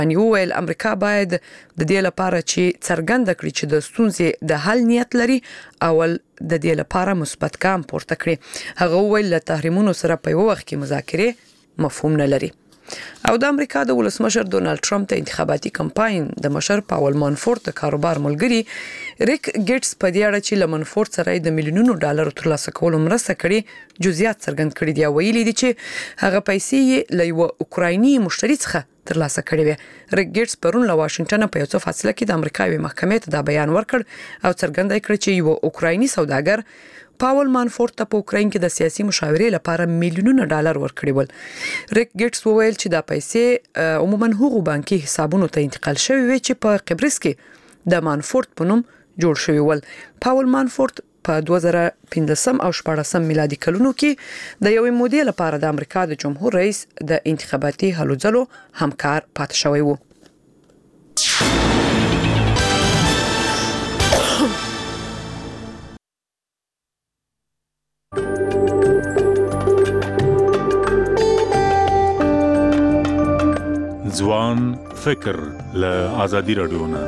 ان ویل امریکا باید د دې لپاره چې څرګنده کړي چې د ستونزې د حل نیت لري اول د دې لپاره مثبت ګام پورته کړي. هغه ویل له تحریمونو سره په یو وخت کې مذاکره مفهوم نه لري. او د امریکا د ولسمشر ډونالد ټرمپ ته انتخاباتي کمپاین د مشر پاول مانفورت کاروبار ملګری ریک ګیټس په دې اړه چې لمنفورت سره د میلیونونو ډالر ترلاسه کولو مرسته کړې جزئیات څرګند کړي دي. ویلي دي چې هغه پیسې له یو اوکرایني مشتری څخه ترلاسه کړي وي. ریک ګیټس پرون له واشنگټن په یو څه فاصله کې د امریکایي محکمې ته دا بیان ورکړ او څرګنده کړ چې یو اوکرایني سوداګر پاول مانفورت ته په اوکراین کې د سیاسي مشاورې لپاره میلیونونه ډالر ورکړي ول. ریک ګیټس وویل چې دا پیسې عموما هغو بانکي حسابونو ته انتقال شوی وي چې په قبرس کې د مانفورت په نوم جوړ شوی ول. پاول مانفورت په 2015 او 14 میلادي کلونو کې د یوې مودې لپاره د امریکا د جمهور رئیس د انتخاباتي هلو ځلو همکار پاتې شوی و. ځوان فکر له آزادي رادیو نه.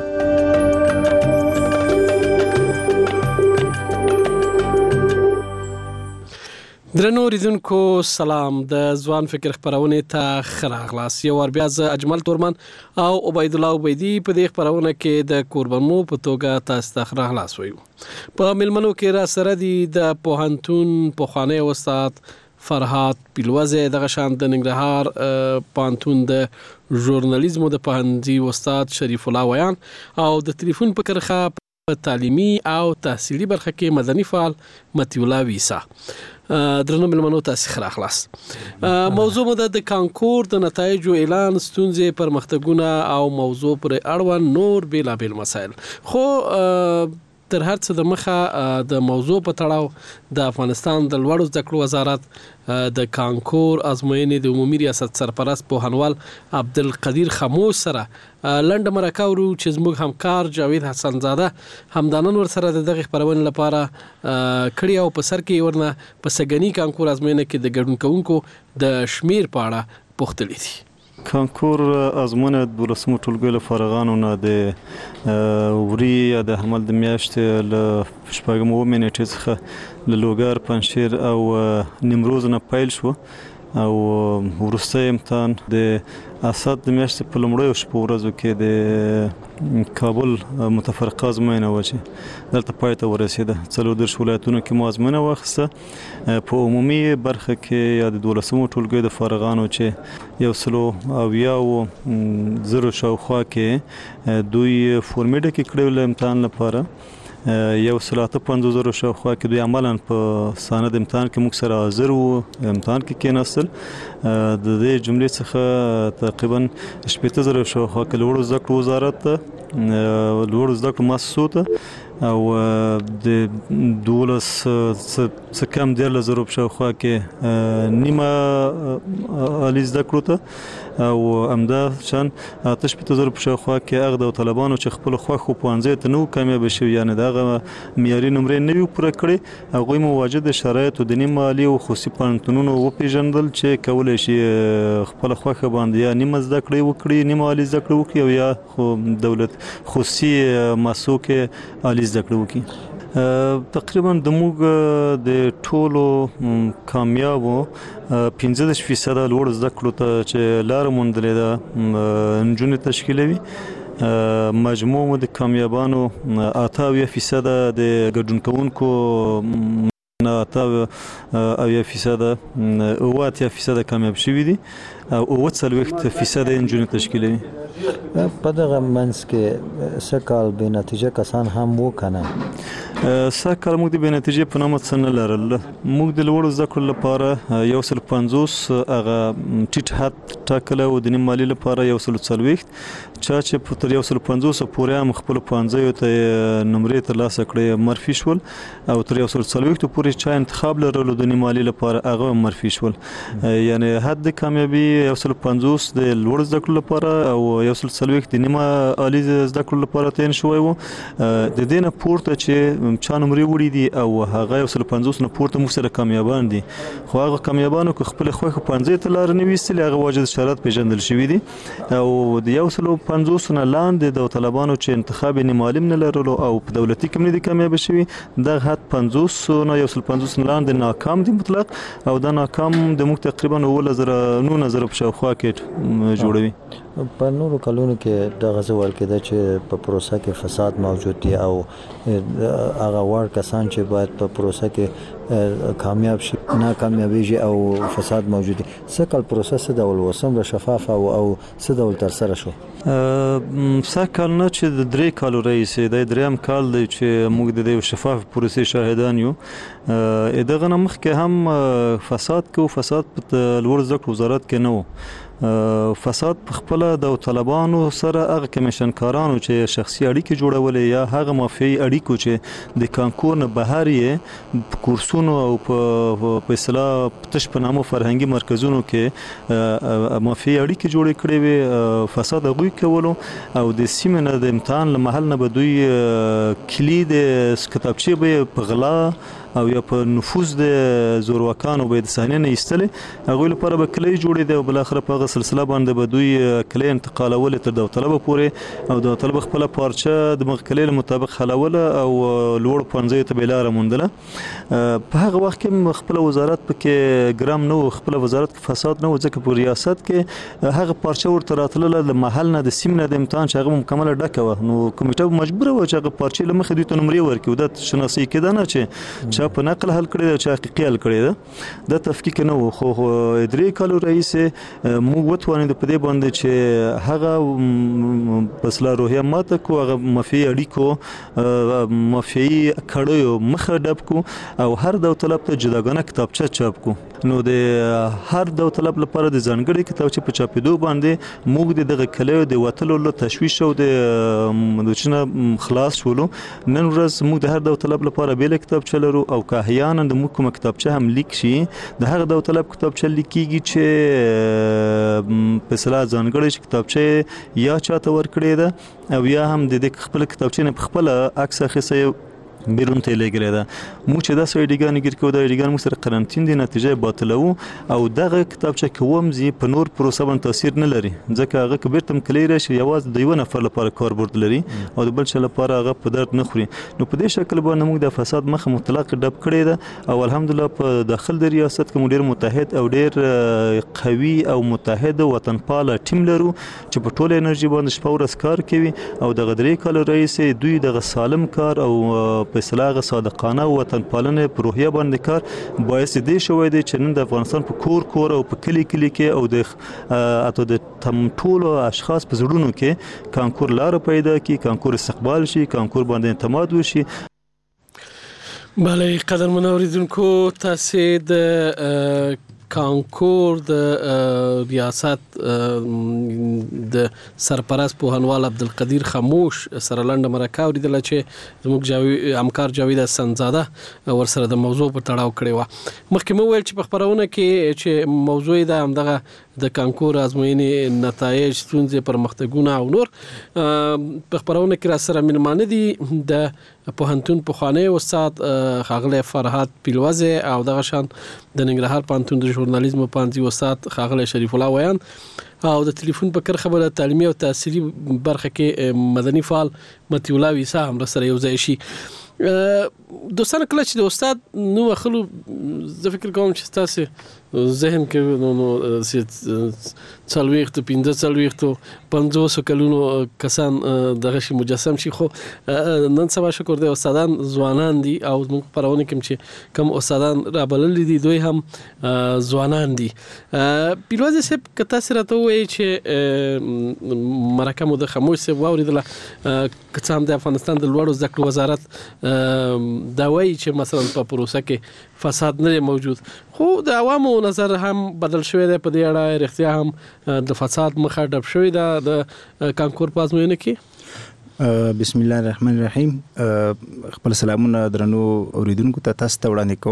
درنو ریدونکو سلام. د ځوان فکر خبرونه ته خراغلاس. یو ور بیا ز اجمل تورمن او عبید الله عبیدی په دې خبرونه کې د قربانو په توګه تاسو ته خراغلاس وایو. په ملمنو کې را سره دي د پوهنتون پوخانه استاد فرهاد پیلوزه دغه شان د ننګرهار پوهنتون د ژورنالیزم د پوهنځي استاد شریف الله ویان او د ټلیفون په کرخه په تعلیمي او تحصیلي برخه کې مدني فعال متی الله ویسا. درنو ملمنو تاسو خره خلاص. موضوع مو د کانکور د نتایجو اعلان، ستونزې، پرمختګونه او موضوع پر اړوند نور بیلابیل مسایل. خو تر هر څه د مخه د موضوع په تړاو د افغانستان د لوړو زده کړو وزارت د کانکور ازموینې د عمومي ریاست سرپرست پوهنوال عبدالقدیر خموش سره لنډه مرکه ورو چې زموږ همکار جاوید حسن زاده همدانن ور سره دغه خبرونه لپاره کړی او په سر کې ورنه په سګنی کانکور ازموینه کې د ګډون کوونکو د شمیر په اړه پوښتلې دي. کانکور ازمونه د ولسمو ټولګي له فارغانو نه د وري یا د حمل د میاشتې له شپږم اووه نیټې څخه له لوګر، پنجشیر او نیمروز نه پیل شو او وروستی امتحان د اسد د میاشتې په لومړیو شپو ورځو کې د کابل متفرقه ازموینه وه چې دلته پای ته ورسېده. 34 ولایتونو کې مو ازموینه واخیسته. په عمومي برخه کې یا د 12مو ټولګیو د فارغانو چې 190,000 شاوخوا کې دوی فورمې ډکې کړې له امتحان لپاره. 150,000 شاوخوا کې دوی عملاً په سند امتحان کې موږ سره حاضر وو، امتحان کې کېناستل. د دې جملې څخه تقریبا 80,000 شاوخوا کې لوړو زده کړو وزارت ته، لوړو زده کړو مؤسسو ته او د 12 څه کم 13,000 شاوخوا کې نیمه عالي زده کړو ته او همدا شان 8,000 شاوخوا کې هغه د طالبانو چې خپل خوښو پوهنځي ته نو کامیاب شوي، یعنی دغه معیاري نمرې نه وي پوره کړې. هغوی مواجد شرایطو د نیمه عالي او خصوصي پوهنتونونو وپېژندل چې کولی شي خپل خوښه باندې یا نیمه زده کړې وکړي، نیمه عالي زده کړې وکړي او یا دولت خصوصي مؤسسو کې عالي زده کړې وکړي. تقریبا د موږ د ټولو کامیابو 15% لوړ زده کړو ته چې لار موندلې ده نجونې تشکیلوي. مجموع مو د کامیابانو 88% د ګډون کوونکو 88% کامیاب شوي دي او 40% نجونې تشکیلوي. په دغه منځ کې سکال بې نتیجه کسان هم وو که نه؟ سکال موږ د بې نتیجې په نامه څه نه لرل. موږ د لوړو زده کړو لپاره 150 هغه ټیټ حد ټاکلی و، د نیم مالي لپاره 140. چا چې تر 150 پورې هم خپلو پوهنځیو ته نمرې ترلاسه کړې مرفي شول او تر 140 پورې چا انتخاب لرلو د نیم مالي لپاره هغه هم مرفي شول. یعنی حد د کامیابي 150 د لوړو زده کړو لپاره او 140 د نیمه عالي زده کړو لپاره تعین شوی و. د دې نه پورته چې چا نمرې وړي دي او هغه 150 نه پورته موږ سره کامیابان دي خو هغه کامیابانو که خپل خوښه پنځه ته لار نه ویستلې هغه واجد شرایط پیژندل شوي دي او د 150 نه لاندې د طالبانو چې انتخاب یې معلوم نه لرلو او په دولتي کې نه دي کامیاب شوي دغه حد 50 نه 150 نه لاندې ناکام دي مطلق او دا ناکام د موږ تقریبا 19,000 په شاوخوا کې جوړوي په نورو کلونو کې دغه ځول کېده چې په پروسه کې فساد موجود دی او هغه وړ کسان چې باید په پروسه کې کامیاب شي ناکامیابیږي او فساد موجود دی څه کال پروسه څه ډول و څومره شفاف او څه ډول ترسره شو څه کال نه چې د 3 کالو رئیسې د دریم کال دی چې موږ د دې شفاف پروسې شاهدان یو دغه نه مخکې هم فساد په لوړ زده کړو وزارت کې نه و فساد په خپل د طالبانو سره هغه کمیشنکارانو چې شخصي اړیکې جوړولې یا هغه مافیایي اړیکو چې د کانکور نه بهر یې په کورسونو او په اصطلاح تش په نامو فرهنګي مرکزونو کې مافیایي اړیکې جوړې کړې وي فساد هغوی کولو او د سیمې نه د امتحان له محل نه به دوی کلید کتابچې به په غلا او یا په نفوذ د زورواکانو به د صحنې نه ایستلې هغوی لپاره به کلی جوړې دی او بالاخره په هغه سلسله باندې به دوی کلی انتقالولې تر داوطلبه پورې او داوطلبه خپله پارچه د مغه کلی له مطابق حلوله او لوړ ښوونځیو ته به یې لاره موندله په هغه وخت کې خپله وزارت پکې ګرام نه و خپله وزارت کې فساد نه و ځکه په ریاست کې هغه پارچه ورته راتلله د محل نه د سیمې نه د امتحان چې هغه مکمله ډکه وه نو کمیټه مجبوره وه چې هغه پارچې له مخې دوی ته نمرې ورکړي دا شناسي کېده نه چې په نقل حل کړی ده چې حقیقي حل کړی ده دا تفکیک نه و خو 3 کالو رئیسې موږ وتوانېدو په دې باندې چې هغه پسله روحیه ماته کو هغه مافیایي اړیکو مافیایي کړیو مخه ډب کو او هر داوطلب ته جداګانه کتابچه چاپ کو نو د هر داوطلب لپاره د ځانګړي کتابچې په چاپېدو باندې موږ د دغه کلیو د وتلو له تشویش او د چنه خلاص شولو نن ورځ موږ د هر داوطلب لپاره بیل کتابچه لرو او که احیانا د موږ کومه کتابچه هم لیک شي د هغه داوطلب کتابچه لیکيږي چې په اصطلاح ځانګړې کتابچه یا چاته ورکړې ده او یا هم د خپل کتابچې نه خپل عکس اخیسته بیرون ته لګیږي دا مو چې دا سوي ډیګان ګر کو دا ډیګان مو سره قرنټین دي نتیجه باطله او دغه کتابچه کوم زی په نور پروسه باندې تاثیر نه لري ځکه هغه کبرتم کلیر شي یواز د یو نفر لپاره کاربورد لري او د بل څه لپاره هغه په درد نه خوري نو په دې شکل باندې موږ د فساد مخه مطلق ډب کړی ده او الحمدلله په داخل د ریاست کې ډیر متحد او ډیر قوي او متحد وطنپال ټیم لرو چې په ټوله انرژي باندې شپه ورځ کار کوي او د 3 کال رئیس دوی د سالم کار او په اصطلاح صادقانه وطن پالنه پروژه باندې کار باعث دې شوی دی چې نن د افغانستان په کور او په کلی کې او د اته د تم ټولو اشخاص په زړونو کې کانکور لار پیدا کی کانکور استقبال شي کانکور باندې اعتماد وشي بله قدر منوریدونکو تاسو د کانکور د ریاست د سرپرست پوهنوال عبدالقدیر خاموش سره لنډه مرکه اوریدله چې زموږ همکار جاوید حسنزاده ورسره د موضوع په تړاو کړې وه مخکې مو ویل چې په خپرونه کې چې موضوع د همدغه د کانکور ازموینې نتایج ستونزې پرمختګونه او نور په خپرونه کې را سره مېلمانه دي د پوهنتون پخوانی استاد ښاغلی فرهاد پیلوزی او دغه شان د ننګرهار پوهنتون د ژورنالیزم پوهنځي استاد ښاغلی شریف الله ویان او د ټلیفون په کرخه بل تعلیمي او تحصیلي برخه کې مدني فعال مطیع الله ویسا هم سره یو ځای شي دوستان کله چې د استاد نو اخلو زه فکر کوم چې تاسو ذهن کې نو څلويخت 15 50 کلونو کسان دغه شي مجسم شي خو نن سبا شکر دی استادان ځوانان دي او موږ پرونه کوم چې کوم استادان را بلل دي دوی هم ځوانان دي پیلوزه سپ کته سره ته وایي چې مرکه مو د خاموش سپ واوریدله کڅام د افغانستان د لوړو زده کړو وزارت دا وایي چې مثلا په پروسه کې فساد نه موجود خو د عوامو نظر هم بدل شوی دی په دې اړه رښتیا هم د فساد مخه ډب شوی دا د کانکور په ازموینه کې بسم الله الرحمن الرحیم خپل سلامونه درنو اوریدونکو ته تاسو ته وړاندې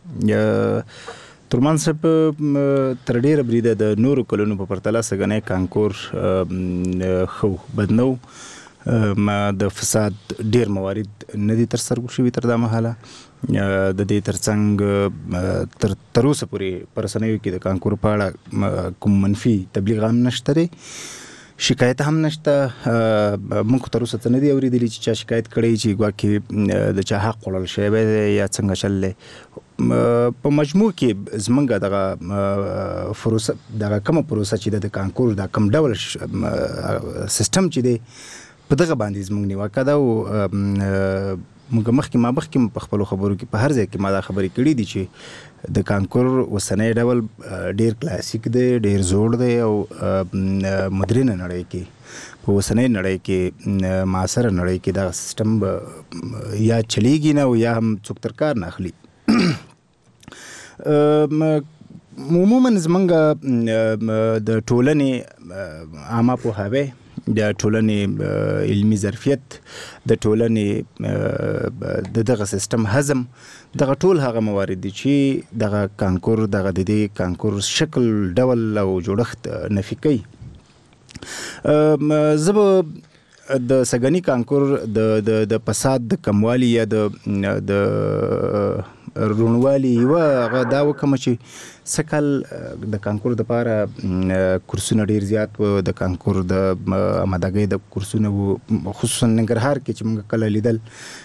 کوم ترمان صاحب تر ډیره بریده د نورو کلونو په پرتله سګنې کانکور خو بدنو د فساد ډیر موارد نه دي تر سره شوي تر دا مهاله. د دې ترڅنګ تر اوسه پورې پرسنیو کې د کانکور په اړه کوم منفي تبلیغ هم نشته دی، شکایت هم نشته. موږ تر اوسه څه نه دي اورېدلي چې چا شکایت کړی چې ګواکې د چا حق خوړل شوی دی یا څنګه چل دی. په مجموع کې زمونږ دغه پروسه دغه کومه پروسه چې د کانکور دا کوم ډول سیستم چې دی په دغه باندې زمونږ نیوکه ده. او موږ مخکې په خپلو خبرو کې په هر ځای کې ما دا خبرې کړي دي چې د کانکور اوسنی ډول ډیر کلاسیک دی، ډیر زوړ دی او مدرنه نړۍ کې په اوسنۍ نړۍ کې معاصره نړۍ کې دا سیستم یا چلیږي نه او یا هم څوک تر کار نه اخلي. عموما زمونږ د ټولنې عامه پوهاوی، د ټولنې علمي ظرفیت، د ټولنې دغه سیستم هضم، دغه ټول هغه موارد دي چې دغه کانکور دغه د دې کانکور شکل ډول او جوړښت نفي کوي. زه به د سږني کانکور د فساد د کموالي یا د رونوالي یوه هغه دا وکړم چې سکل د کانکور دپاره کورسونه ډیر زیات و، د کانکور د آمادګۍ د کورسونه و، خصوصا ننګرهار کې چې موږ کله لیدل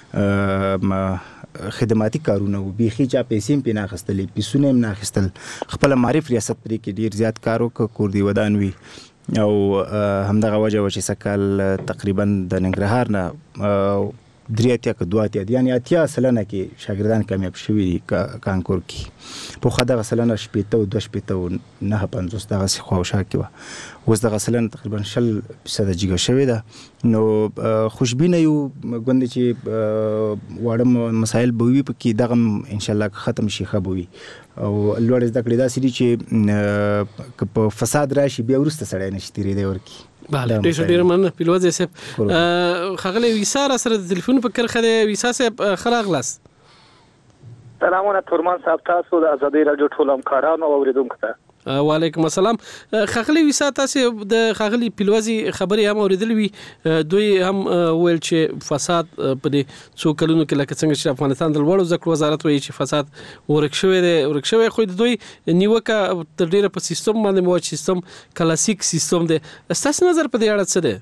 خدماتي کارونه و، بیخي چا پیسې هم پرې نه اخیستلې، پیسونه هم نه اخیستل، خپله معرف ریاست پرې کې ډیر زیات کار وکړ، کور دی ودان وي. او همدغه وجه و چې سکل تقریبا د ننګرهار نه 3 که 2 یعنی 80 سلنه کې شاګردان کامیاب شوي دي کانکور کې. پخوا دغه سلنه 80 او 2 او 9.50 دغسې خواوشا کې وه، اوس دغه سلنه تقریبا 20% جګه شوې ده. نو خوشبینه یو ګوندې چې واړه مسایل به وي پکې دغه انشاءالله که ختم شي ښه به وي. او لوړې زده کړې داسې دي چې که په فساد راشي بیا وروسته سړی نشي تېرېدی ورکي. بله، ډېر مننه پیلوزی صاحب. ښاغلی ویسا را سره د تلیفون په کرښه دی. ویسا صاحب ښه راغلاست. سلامونه تورمان صاحب، تاسو د ازادۍ راډیو ټولو همکارانو او اورېدونکو ته. وعلیکم السلام. ښاغلی ویسا، تاسو د ښاغلي پیلوزی خبرې هم اورېدلې وي، دوی هم ویل چې فساد په دې څو کلونو کې لکه څنګه چې افغانستان د لوړو زده کړو وزارت وایي چې فساد ورک شوی دی، خو د دوی نیوکه تر ډېره په سیستم باندې موج سیستم کلاسیک سیستم دی. ستاسو نظر په دې اړه څه دی؟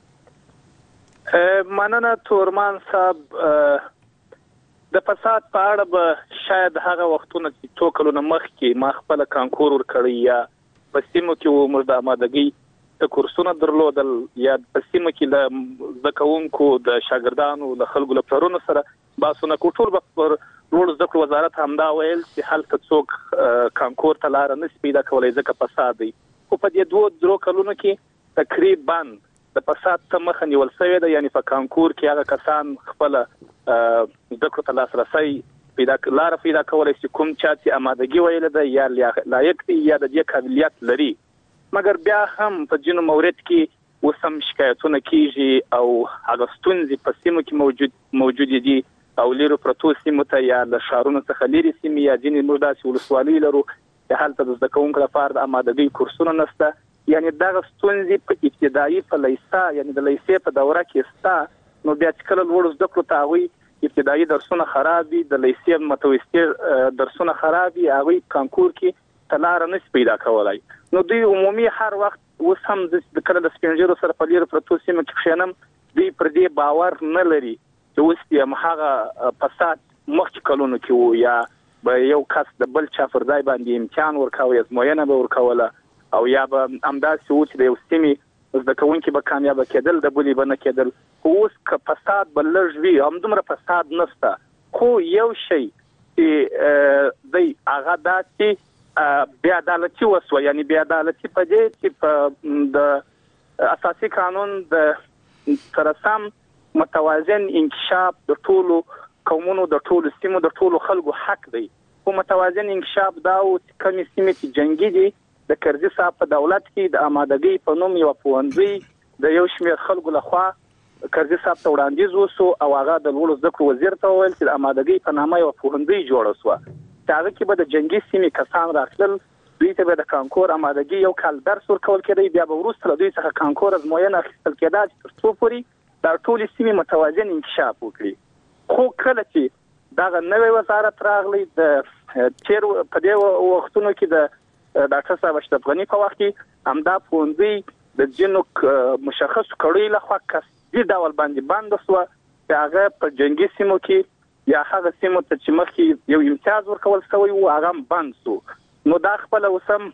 مننه تورمان صاحب. د فساد په اړه به شاید هغه وختونه چې څو کلونه مخکې ما خپله کانکور ورکړی یا په سیمو کې و موږ د آمادګۍ د کورسونه درلودل یا په سیمه کې له زده کوونکو د شاګردانو له خلکو له پلرونو سره بحثونه کوو، ټول به پر لوړو زده کړو وزارت همدا ویل چې هلته څوک کانکور ته لاره نشي پیدا کولی ځکه فساد دی. خو په دې 2 کلونو کې تقریبا د فساد ته مخه نیول شوې ده. یعنی په کانکور کې هغه کسان خپله زده کړو ته لاسرسی لاره پیدا کولی شي کوم چا چې آمادګي ویلې ده یا لایق دی یا د دې قابلیت لري. مګر بیا هم په ځینو مورد کې اوس هم شکایتونه کیږي او هغه ستونزې په سیمو کې موجودې دي او لیرو پرتو سیمو ته یا له ښارونو څخه لیرې سیمې یا ځینې موږ داسې ولسوالۍ لرو چې هلته د زده کوونکو لپاره د آمادګۍ کورسونه نشته. یعنی دغه ستونزې په ابتدایي په لیسه یعنی د لیسې په دوره کې شته. نو بیا چې کله لوړو زده کړو ته هغوی ابتدایي درسونه خراب وي، د لیسې متوسطې درسونه خراب وي، هغوی کانکور کې ته لاره نشي پیدا کولی. نو دوی عمومي هر وخت اوس هم کله د سپین ږیرو سره په لیرو پرتو سیمو کې کښېنم، دوی پر دې باور نه لري چې اوس یې هماغه فساد مخکې کلونو کې و یا به یو کس د بل چا پر ځای باندې امتحان ورکاوه، ازموینه به ورکوله او یا به همداسې و چې د یو سیمې زده کوونکي به کامیابه کېدل، د بلې به نه کېدل. خو اوس که فساد به لږ وي، همدومره فساد نشته. خو یو شی چې دی هغه دا چې بې عدالتي وسوه. یعنی بې عدالتي په دې چې په د اساسي قانون د سره سم متوازن انکشاف د ټولو قومونو، د ټولو سیمو، د ټولو خلکو حق دی. خو متوازن انکشاف دا و چې کومې سیمې چې جنګي دي، د کرزي صاحب په دولت کې د آمادګۍ په نوم یو پوهنځی د یو شمېر خلکو لخوا کرزي صاحب ته وړاندیز وسو او هغه د لوړو زده کړو وزیر ته وویل چې د آمادګۍ په نامه یو پوهنځی جوړه سوه چې هغه کې به د جنګي سیمې کسان راتلل، دوی ته به د کانکور آمادګۍ یو کال درس ورکول کېدی، بیا به وروسته له دوی څخه کانکور ازموینه اخیستل کېده چې تر څو پورې دا ټول سیمې متوازن انکشاف وکړي. خو کله چې دا نوې وزارت راغلی د چیر په دې وختونو کې د ډاکټر صاحب اشرف غنی په وخت کې همدا پوندې د جنو مشخص کړي لخوا کسي ډول باندې بند شو چې هغه په جنگي سیمو کې یا هغه سیمو ته چې مخکې یو امتیاز ورکول شوی و هغه بند شو. نو دا خپل وسم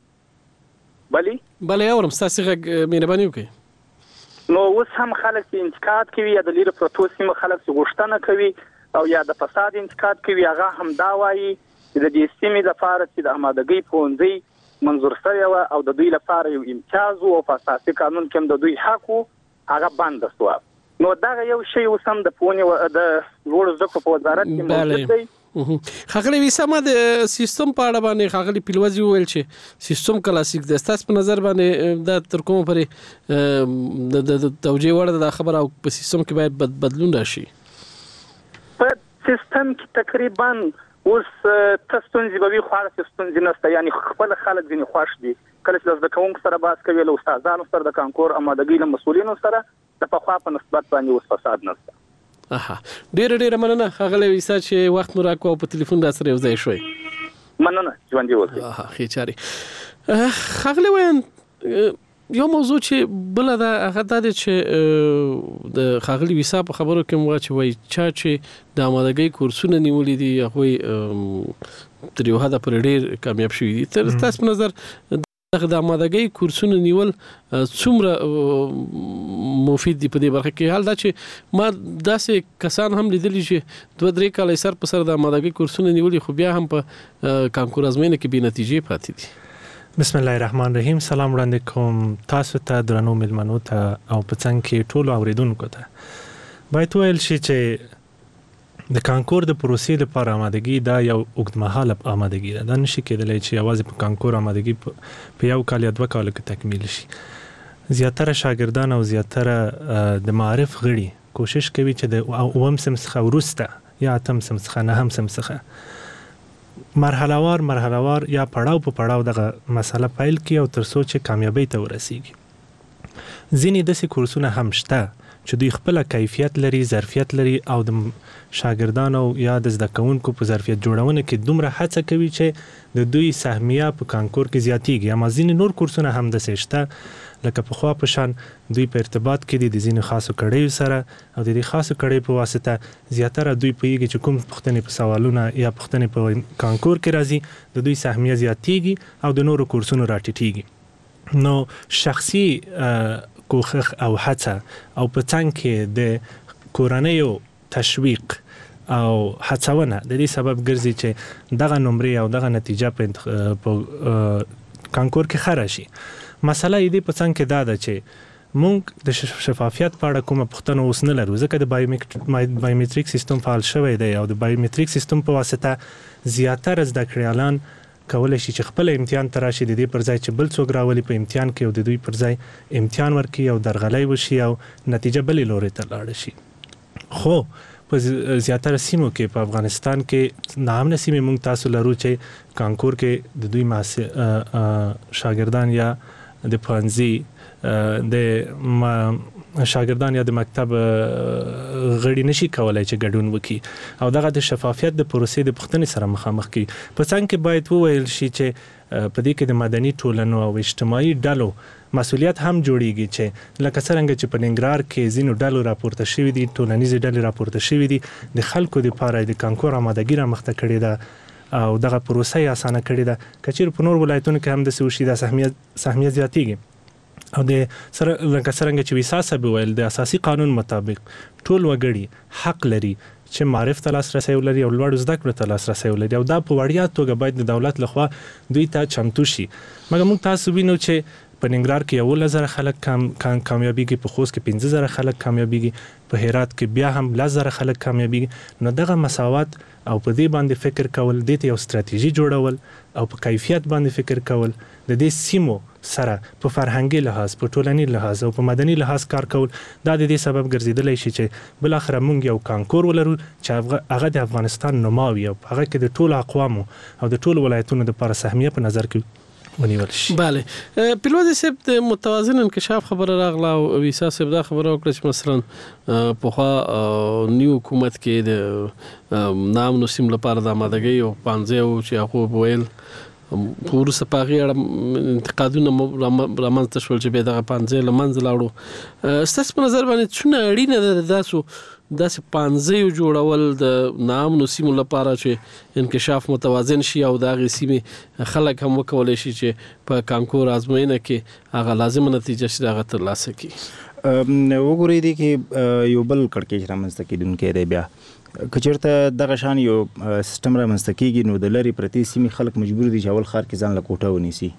بلی اورم ستاسو غږ مهرباني وکړئ. نو اوس هم خلک انتقاد کوي یا د لیره پروتو سیمو خلک غوښتنه کوي او یا د فساد انتقاد کوي. هغه هم دا وایي چې د دې سیمې لپاره چې د آمادګۍ پوندې منظور شوی و او د دوی لپاره یو امتیاز او په اساسي قانون کې د دوی حق هغه بند شو. نو دا یو شی وسم د پونی د لوړ زده په وزارت کې موجود دی. خغلی وسمه د سیستم په اړه باندې خغلی پیلوزي ویل چې سیستم کلاسیک د ستاسو په نظر باندې د تر کومه پرې د توجیه وړ د خبره او په سیستم کې باید بدلون راشي. په سیستم کې تقریبا اوس تاسو به خو سیستم نشته، یعنی خپل خلک ځنی خوښ دي. کله چې د کوم سره باس کوي له استادانو سره د کانکور آمادګۍ له مسؤلینو سره د پخوا په نسبت باندې اوس فساد نشته. ډېر مننه خغلی ویسا چې وخت مو راکو په ټلیفون را سره یو ځای شوي. مننه ژوندي اوسئ. ښه چاري. خغلی وین یو موضوع چې بل دا هغه د چې د خغلی ویسا په خبرو کې مو چې وای چې د آمادګۍ کورسونه نیولې دي هغه تر یو حد پورې ډېر کامیاب شوي دي. تر تاسو په نظر د آمادګۍ کورسونه نیول څومره مفید دي په دې برخه کې؟ حال دا چې ما داسې کسان هم لیدلی چې 2-3 کال سر په سر د آمادګۍ کورسونه نیولي خو بیا هم په کانکور ازموینه کې بې نتیجې پاتې دي. بسم الله الرحمن الرحیم. سلام وړاندې کوم تاسو ته درنو ملمنو ته او په څنګ کې ټولو اوریدونکو ته. باید ویل شي چې د کانکور د پروسې لپاره آمادګي دا یو اوږدمهاله آمادګي ده. دا نشي کېدلی چې یوازې په کانکور آمادګي په 1 کال یا 2 کال کې تکمیل شي. زیاتره شاګردان او زیاتره د معارف غړي کوشش کوي چې د اوم سم څخه وروسته یا اتم سم څخه نه هم سم څخه مرحله وار یا پړاو په پړاو دغه مسله فایل کی او تر څو چې کامیابی ته ورسیږي. ځینې داسې کورسونه هم شته چې دوی خپل کیفیت لري، ظرفیت لري او د شاګردانو یا د زده کوونکو په ظرفیت جوړونه کې دومره هڅه کوي چې د دوی سهمیه په کانکور کې زیاتیږي. اما ځینې نور کورسونه هم داسې شته لکه پخوا په شان دوی په ارتباط کې دي د ځینو خاصو کړیو سره او د دې خاصو کړیو په واسطه زیاتره دوی پوهیږي چې کوم پوښتنې په سوالونه یا پوښتنې په کانکور کې راځي د دوی سهمیه زیاتیږي او د نورو کورسونو راټیټیږي. نو شخصي کوښښ او هڅه او په څنګ کې د کورنیو تشویق او هڅونه د دې سبب ګرځي چې دغه نمرې او دغه نتیجه په کانکور کې ښه راشي. مسله دې په څنګ کې دا ده چې موږ د شفافیت په اړه کومه پوښتنه اوس نه لرو ځکه د بایومټریک سیستم فعال شوی دی او د بایومټریک سیستم په واسطه زیاتره زده کړیالان کولای شي چې خپل امتحان تراشي د دې پر ځای چې بل څوک راولي په امتحان کې او د دوی پر ځای امتحان ورکړي او درغلۍ وشي او نتیجه بلې لوري ته لاړه شي. خو په زیاتره سیمو کې په افغانستان کې نامنه سیمې موږ تاسو لرو چې کانکور کې د دوی شاګردان یا د پوهنځي د شاګردان یا د مکتب غړي نشي کولای چې ګډون وکړي او دغه د شفافیت د پروسې د پوښتنې سره مخامخ کی. په څنګ کې باید وویل شي چې په دې کې د مدني ټولنو او اجتماعي ډلو مسؤلیت هم جوړیږي چې لکه څنګه چې په ننګرهار کې ځینو ډلو راپورته شوي دي، ټولنیزې ډلې راپورته شوي دي، د خلکو لپاره د کانکور آمادګي رامخته کړې ده او دغه پروسه یې اسانه کړې ده. که چېرې په نور ولایتونو کې هم داسې وشي دا سهمیه زیاتیږي او د سره لکه څنګه چې ویسا صاحب ویل د اساسي قانون مطابق ټول وګړي حق لري چې معرف ته لاسرسی ولري او لوړو زده کړو ته لاسرسی ولري او دا په وړیا توګه باید د دولت لخوا دوی ته چمتو شي. مګر موږ تاسو وینو چې په ننګرهار کې 11,000 خلک کامیابیږي، په خوست کې 15,000 خلک کامیابیږي، په هرات کې بیا هم 10,000 خلک کامیابیږي. نو دغه مساوات او په دې باندې فکر کول، دې ته یو ستراتیژي جوړول او په کیفیت باندې فکر کول، د دې سیمو سره په فرهنګي لحاظ، په ټولنی لحاظ او په مدني لحاظ کار کول دا د دې سبب ګرځیدلی شي چې بل اخر موږ یو کانکور ولرو چې هغه د افغانستان نوماوي او هغه کې د ټولو اقوامو او د ټولو ولایتونو لپاره سهمیه په نظر کې ونیول شي. bale پیلوټ صاحب د متوازن انکشاف خبره راغله او ویسا صاحب دا خبره وکړه چې مثلا په نیو حکومت کې د نام نوسیم لپاره د آمادګۍ او پانځه او چې هغه ویل پور سپاغي انتقادونه رامنځته شول چې به دغه پانځه لمنځ لاړو. ستاسو په نظر باندې څونه اړینه ده داسې پانځه جوړول د نام نوسیم لپاره چې انکشاف متوازن شي او دغه سیمه خلک هم وکولای شي چې په کانکور ازموینه کې هغه لازمه نتیجه شي هغه ترلاسه کړي. وګورئ دي کې یو بل کړکېچ رامنځته کیدونکی دی. بیا کچېرته دغه شان یو سیستم رامنځته کیږي نو د لری پرتی سیمې خلک مجبور دي چې اول خار کې ځان له کوټه ونیسي.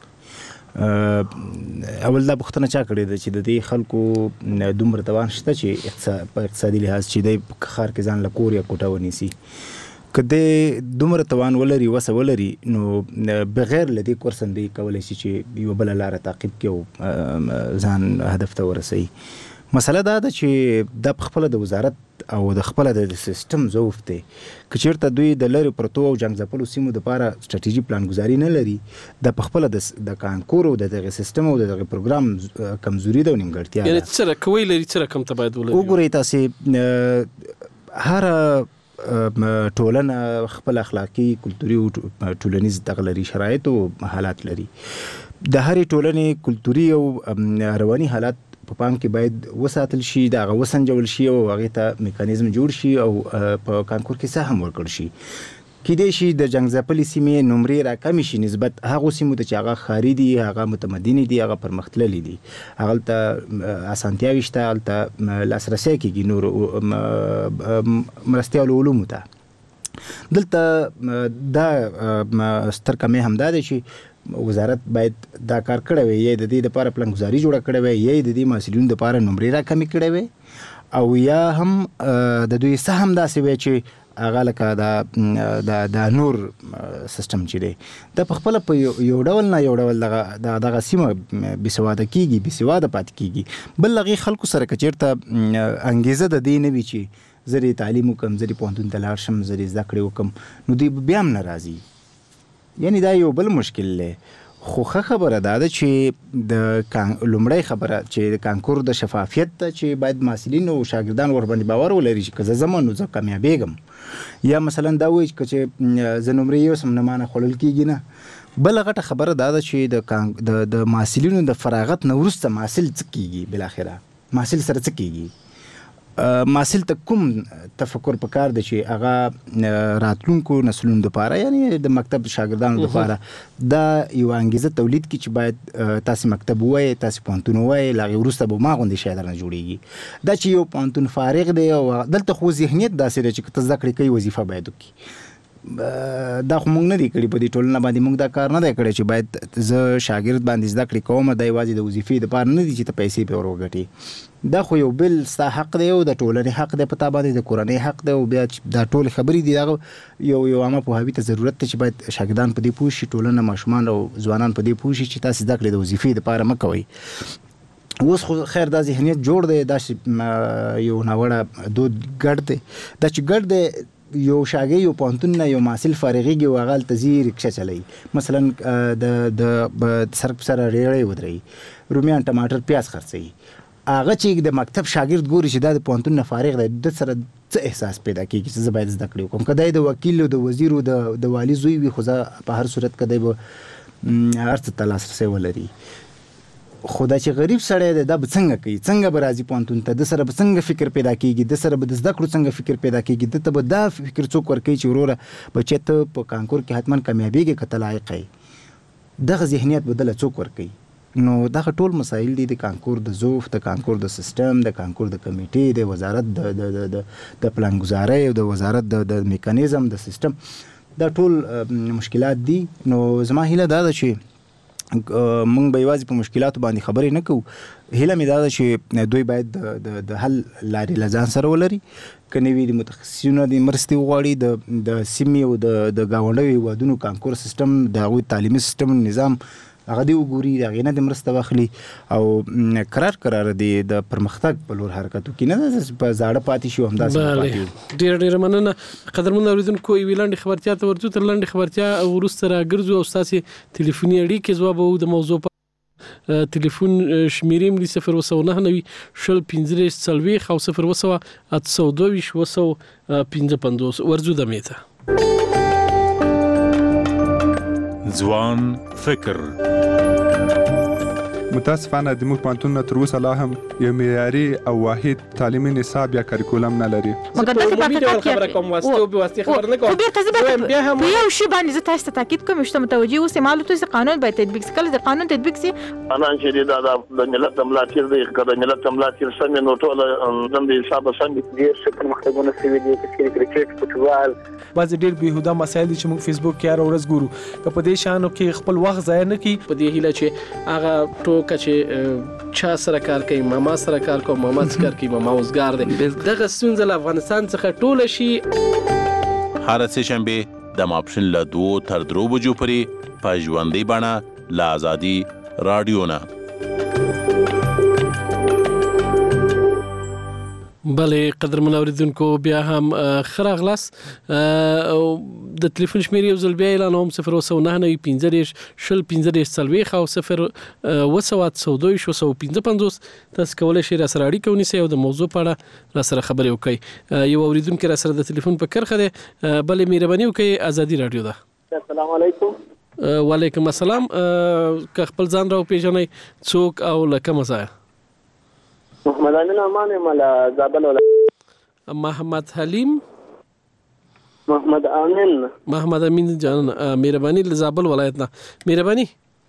اول دا پوښتنه چا کړې ده چې د دې خلکو دومره توان شته چې په اقتصادي لحاظ چې د خار کې ځان له کور یا کوټه ونیسي. که د دومره توان ولري وسه ولري نو بغیر له دې کورسندې کولی شي چې یو بله لاره تعقیب کړي او ځان هدف ته ورسوي. مسله دا ده چې د خپل د وزارت او د خپل د سیستم ضعف دی. که چیرته دوی د لری پرتو او جنگ ځپلو سیمو لپاره ستراتیژي پلان گزاري نه لري د خپل د کانکور او د سیستم او د پروګرام کمزوري ده او نیمګړتیا ده. یعنی څه کوي لري څه کم تبادل ولري. وګورئ تاسو هر ټولنه خپل اخلاقی کلتوري او ټولنیز دغلري شرایط او حالات لري. د هرې ټولنې کلتوري او رواني حالات په پام کې باید وساتل شي، دا هغه وسنجول شي او هغه ته میکانیزم جوړ شي او په کانکور کې څه هم ورکړ شي. کېدای شي د جنگ ځپلې سیمې نمرې راکمې شي نسبت هغو سیمو ته چې هغه ښاري دي، هغه متمدنې دي، هغه پرمختللي دي، هغلته اسانتیاوې شته، هلته لاسرسی کېږي نورو مرستیالو علومو ته. دلته دا ستر کمی هم دا دی چې وزارت باید دا کار کړی وي، یا د دې لپاره پلانګزاري جوړه کړې وي، یا د دې محصلینو لپاره نمرې راکمې کړې وي، او یا هم د دوی څه هم داسې وي چې هغه لکه د نور سیستم چې دی د په خپله په یو ډول نه یو ډول دغه سیمه بېسواده کېږي، بېسواده پاتې کېږي. بل هغې خلکو سره که چېرته انګېزه د دې نه وي چې زه دې تعلیم وکړم، زه دې پوهنتون ته لاړ شم، زه دې زده کړې وکړم، نو دوی بیا هم نه راځي. یعنی دا یو بل مشکل دی. خو ښه خبره دا ده چې د لومړی خبره چې د کانکور د شفافیت ته چې باید محصلین او شاګردان ورباندې باور ولري چې که زه ځم نو زه کامیابېږم، یا مثلا دا وایي چې زه نمرې یوسم نه مانه خوړل کېږي نه. بله غټه خبره دا ده چې د محصلینو د فراغت نه وروسته محصل څه کېږي، بالاخره محصل سره څه کېږي. محصل ته کوم تفکر پکار دی چې هغه راتلونکو نسلونو لپاره، یعنی د مکتب شاګردانو لپاره دا یو انګیزه تولید کړي چې باید تاسو مکتب ووایئ، تاسو پوهنتون ووایئ، له هغې وروسته به ما غوندې شی درنه جوړېږي. دا چې یو پوهنتون فارغ دی او دلته خو ذهنیت داسې دی چې که ته زده کړې کوي وظیفه باید وکړي. دا خو موږ نه دی کړي، په دې ټولنه باندې موږ دا کار نه دی کړی چې باید زه شاګرد باندې زده کړې کوم، دا یوازې د وظیفې دپاره نه دي چې ته پیسې پرې ور وګټې. دا خو یو بل ستا حق دی او د ټولنې حق دی، په تا باندې د کورنۍ حق دی، او بیا دا ټولې خبرې دي هغه یو عامه پوهاوي ته ضرورت دی چې باید شاګردان په دې پوه شي، ټولنه ماشومان او ځوانان په دې پوه شي چې تاسې زده کړې د وظیفې دپاره مه کوئ. اوس خو خیر دا ذهنیت جوړ دی، دا یو ناوړه دود ګډ دی. دا چې ګډ دی، یو شاګرد یو پوهنتون نه یو محصل فارغېږي او هغه هلته ځي رکشه چلوي، مثلا د سړک په سره ریړۍ ودروي، رومیان ټماټر پیاز خرڅوي. هغه چې د مکتب شاګرد ګوري چې دا د پوهنتون نه فارغ دی، د سره څه احساس پیدا کېږي چې زه باید زده کړې وکړم. که دی د وکیل او د وزیر او د والي زوی وي، خو زه په هر صورت که دی به هر څه ته لاسرسی ولري. خو دا چې غریب سړی دی دا به څنګه کوي، څنګه به راځي پوهنتون ته، د سره به څنګه فکر پیدا کېږي، د سره به د زده کړو څنګه فکر پیدا کېږي، د ته به دا فکر څوک ورکوي چې وروره بچی ته په کانکور کې حتما کامیابېږي که ته لایق یې. دغه ذهنیت به دله څوک ورکوي؟ نو دغه ټول مسایل دي، د کانکور د ضعف، د کانکور د سیستم، د کانکور د کمیټې، د وزارت د پلانګزارۍ او د وزارت د میکانیزم د سیستم، دا ټول مشکلات دي. نو زما هیله دا ده چې موږ به یوازې په مشکلاتو باندې خبرې نه کوو. هیله مې دا ده چې دوی باید د حل لارې له ځان سره ولري، که نه وي د متخصصینو د مرستې وغواړي، د سیمې او د ګاونډیو هېوادونو کانکور سیستم، د هغوی تعلیمي سیستم نظام هغه دی وګوري هغه نه د مرسته واخلي او قرار دی د پرمختګ په لور حرکت وکړي نه په زاړه پاتې شو همداسې پاتې. ډېر مننه قدرمن اوریدونکو. یوې لنډې خبرتیا ته ورځو، تر لنډې خبرتیا وروسته راګرځو او ستاسې ټلیفوني اړیکې ځواب او د موضوع ټلیفون شمیرې ملي 019 شل 15 40 او 0 822 ورځو د میته. ځوان فکر. متاسفانه د موږ پانتون تر اوسه لا هم یو معیاري او واحد تعلیمي نصاب یا کریکولم نه لري. مګر تاسو خبره کوم واسطه او به واسطه خبر نه کوم. بیا هم یو شی باندې زه تاسو ته تاکید کوم چې متوجي اوسئ معلومات چې قانون باید تطبیق شي. کله د قانون تطبیق شي انا چې د ملت ملاتړ دی کله ملت ملاتړ سم نو ټول د حساب سم دي چې پرمختګونه سوي دي چې کرکټ فوټبال بعض ډېر بهوده مسایل چې موږ فیسبوک کې هر ورځ ګورو که په دې شانو کې خپل وخت ضایع نه کړي. په دې هیله چې هغه ټوکه چې چا سره کار کوي ماما سره کار کوي ماما سره کار کوي ماما اوسګار دی دغه ستونزه له افغانستان څخه ټوله شي. هر سه شنبه د ماپښین له 2 تر 3 بجو پورې په ژوندۍ بڼه له آزادي رادیو نه. بله قدرمن اوریدونکو بیا هم خراغلاس د ټلیفون شمیرې یو ځل بیا اعلانوم 019 15 شل 15 40 او 0 تاسو کولای شئ را سره اړیکه ونیسئ او د موضوع په اړه را سره خبرې وکړئ. یو اوریدونکو را سره د ټلیفون په کرخه ده. بله مهرباني وکړئ آزادي رادیو ده. السلام علیکم. وعلیکم السلام. که خپل ځان راو پیژنئ څوک او له کومه ځایه؟ محمد امین امان مالا زابل ولا محمد حلیم محمد امین جان مهرباني له زابل ولایت نه مهرباني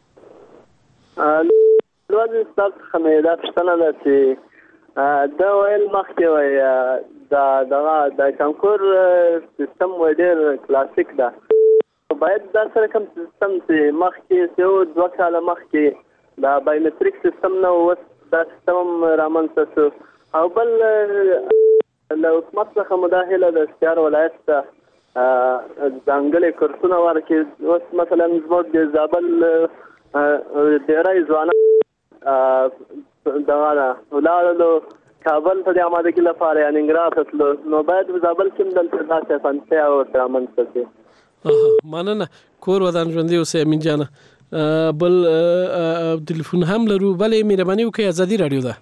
لوړ تاسو خمیده پښتنه ده چې دا ویل مخکې وای دا کانکور سیستم ډېر کلاسیک ده باید دا سره کوم سیستم چې مخکې یو 2 کال مخکې دا بایومټریک سیستم نه وس دا سیستم رامنځته شو او بل له حکومت څخه مداخله د اختیار ولایت ته ځانګړي کورسونه ورکړي. اوس مثلا زموږ د زابل ډېری ځوانان دغه ولاړلو کابل ته د آمادګۍ لپاره یا ننګرهار ته تللو نو باید په زابل کې دلته داسې اسانتیا ورته رامنځته شي. مننه. کور ودان ژوندي اوسئ امین جانه. بل ټلیفون هم لرو. بلې مهرباني وکړئ آزادي رادیو ده.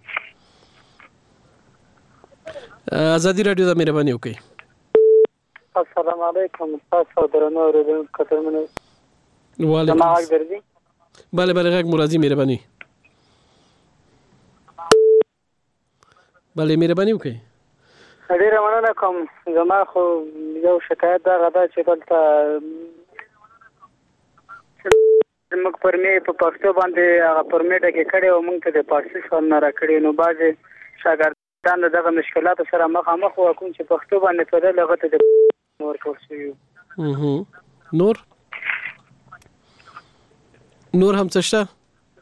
آزادي رادیو ده مهرباني وکړئ. السلام علیکم. تاسو درنو اوریدونکو قدرمن. وعلیکم السلام. بله غږ مو راځي مهرباني. بله مهرباني وکړئ. ډېره مننه کوم. زما خو یو شکایت دا غدا چې دلته موږ پرمې په پښتو باندې هغه پرمېټ کې کړي او موږ ته د پارسي سوال نه راکړي نو بعضې شاګردان دغه مشکلاتو سره مخامخ وو کوم چې پښتو باندې په دغه ته د ورکول شوي. نور هم څه شته؟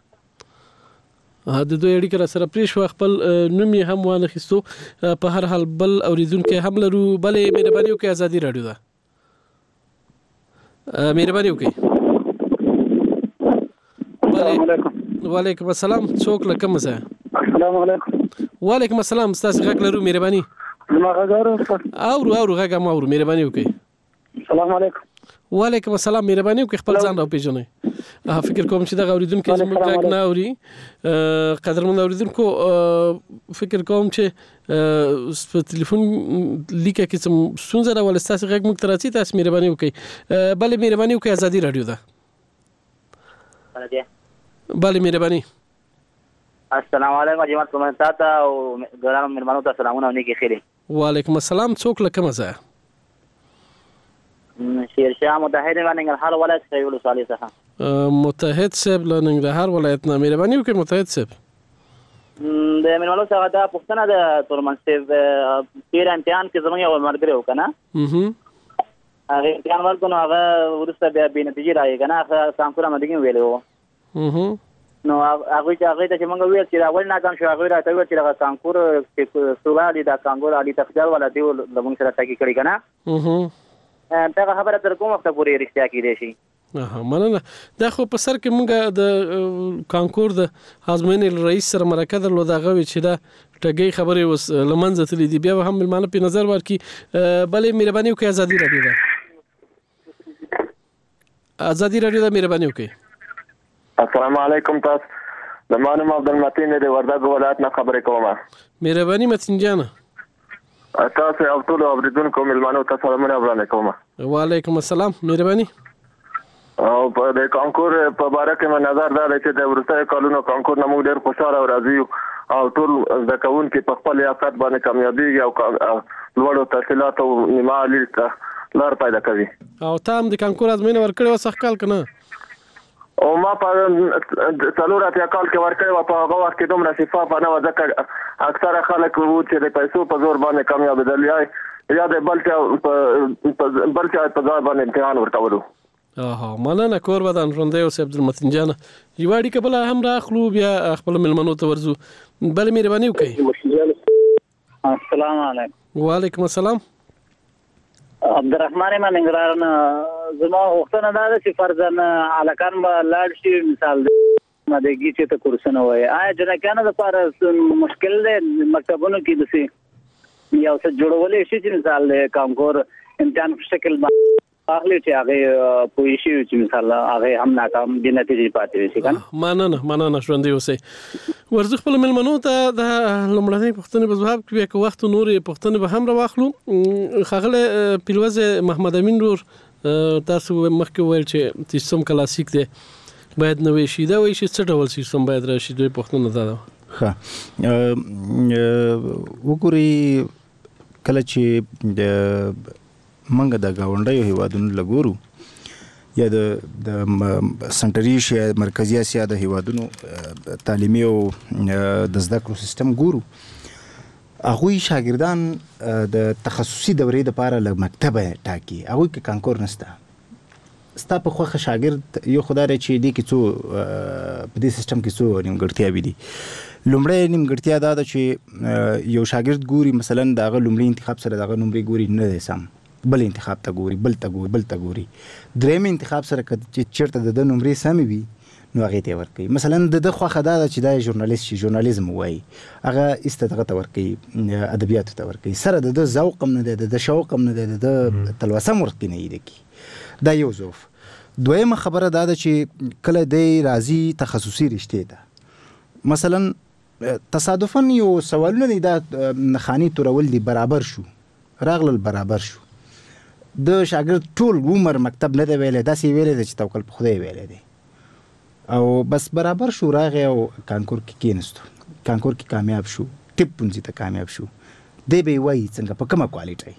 د دوی اړیکه را سره پرې شوه. خپل نوم یې هم وانخیستو. په هر حال بل اوریدونکی هم لرو. بلې مهرباني وکړئ آزادي رادیو ده. مهرباني وکړئ. وعلیکم السلام. څوک له کومه ځایه؟ السلام علیکم. وعلیکم السلام. ستاسو غږ لرو مهرباني. زما غږ اورو غږ ما اورو مهرباني وکړئ. السلام علیکم. وعلیکم السلام. مهرباني وکړئ خپل ځان راو پیژنئ. فکر کوم چې دا اوریدونکو زموږ غږ نه اوري. قدرمن اوریدونکو فکر کوم چې په ټلیفون لیکه کې څه ستونزه ده ولې ستاسو غږ موږ ته راځي. تاسو مهرباني وکړئ. بلې مهرباني وکړئ آزادي رادیو ده. بله مهرباني. السلام علیکم جماعت کوم تاسو او ګرانو مهمانانو ته سلامونه او نیکی خیره. وعلیکم السلام. څوک له کومه ځایه؟ شیرشاه متحد ننګرهار ولایت څخه یو صالح څخه. متحد صاحب له ننګرهار ولایت نه مهرباني وکړئ متحد صاحب. د مهمانانو څخه دا پوښتنه ده تورمن صاحب تیر امتحان کې زموږ یو ملګری وکنه هغه امتحان ورکړو هغه ورسته بیا به نتیجه راځي کنه هغه سانکور امدګي ویلو نو هغه چې موږ ویل چې اول ناکام شو هغه راته ویل چې هغه کانکور سوالي دا کانکور علي تخجل ولا دی لمون سره تاکي کړی کنه دا خبره تر کومه وخت پورې رښتیا کیږي شي مننه. دا خو په سر کې مونږ د کانکور د ازموینې رئیس سره مرکه درلوده، هغه وی چې دا ټګي خبرې اوس لمنځه تللې دي، بیا هم ملمانه په نظر ورکړي. بلې مهرباني وکړئ ازادي راډیو ده، ازادي راډیو ده، مهرباني وکړئ. السلام علیکم. تاسو د مانم عبدالمتین د وردګ ولایت نه خبرې کوم. مهرباني متین جان. تاسو او ټول اوریدونکو ملمانو ته سلامونه وړاندې کوم. وعلیکم السلام. مهرباني. او په د کانکور په اړه کې مې نظر دا چې د ورسته کالونو کانکور نه موږ ډېر خوشاله او راضي یو، او ټول د کوونکو په خپل یاقت باندې کامیابیږي او لوړو تحصیلات او نیمه عالی لار پیدا کوي. او تام د کانکور ازموینه ورکړې و څه کال کنه؟ او ما په څلور اتیا کال کې ورکړې و، په هغه وخت کې دومره شفاف نه و، ځکه اکثره خلک وو چې د پیسو په زور باندې کامیابېدل یا د بل چا په ځای باندې امتحان ورکولو. مننه. کور بدن ژوندی اوسې عبدالمتین جان. یوه اړیکه بله هم راخلو، بیا خپلو مېلمنو ته ورځو. بلې مهرباني وکړئ. السلام علیکم. وعلیکم السلام. عبدالرحمن ما ننګرهار نه. زما غوښتنه دا ده چې فرضاً هلکان به لاړ شي، مثال مادګي چې ته کورسونه وایي، آیا جنکیانو دپاره مشکل دی مکتبونو کې داسې یو څه جوړولی شي چې مثال د کانکور امتحان په شکل اخلي چې هغه پوه شي چې مثال هغه هم ناکام دي نتیجې پاتې شي کنه؟ مننه ژوندی اوسئ. ورځ خپل ملمنو ته د لومړنۍ پوښتنې په ځواب کې که وخت نورې پوښتنې به هم راواخلو. ښاغلی پیلوز محمد امین ورور، تاسو مخکې وویل چې سیستم کلاسیک دی باید نوی شي، دا وایي چې څه ډول سیستم باید راشي؟ دوی پوښتنه دا ده. وګورئ کله چې د منګه د گاونډیو هیوادونو لګورو یا د سنټري یا مرکزی اسیا د هیوادونو تعلیمي او د زده کړو سیستم ګورو، هغوی شاګردان د تخصصي دورې لپاره له مکتبه ټاکي. هغوی کې کانکور نشته. ستا په خوښه شاګرد یو خدای دی چې دې کې څو په دې سیستم کې څو نیمګړتیاوې دي. لومړی نیمګړتیا دا ده چې یو شاګرد ګوري مثلا د هغه لومړي انتخاب سره د هغه نمرې ګوري نه دی سم، بل انتخاب ته ګوري، بل ته ګوري. درېیم انتخاب سره چې چېرته د نمرې سمې وي نو هغې ته یې ورکوي. مثلا د ده خوښه دا ده چې دا ژورنالیست شي، ژورنالیزم ووایي، هغه ایسته دغه ته ورکوي، ادبیاتو ته ورکوي. سره د ده ذوق هم نه دی، د ده شوق هم نه دی، د ده تلوسه هم ورکې نه ایده کي. دا یو ضعف. دویمه خبره دا ده چې کله دی راځي تخصصي رشتې ته، مثلا تصادفاً یو سوالونه دی دا نښانې تورول دي، برابر شو، راغلل برابر شو. د شاګرد ټول عمر مکتب نه دی ویلی، داسې ویلی دی چې توکل په خدای ویلی دی، او بس برابر شو، راغی او کانکور کې کېنستو، کانکور کې کامیاب شو، ټیپ پونځي ته کامیاب شو. دی به یې وایي څنګه په کومه کوالټۍ.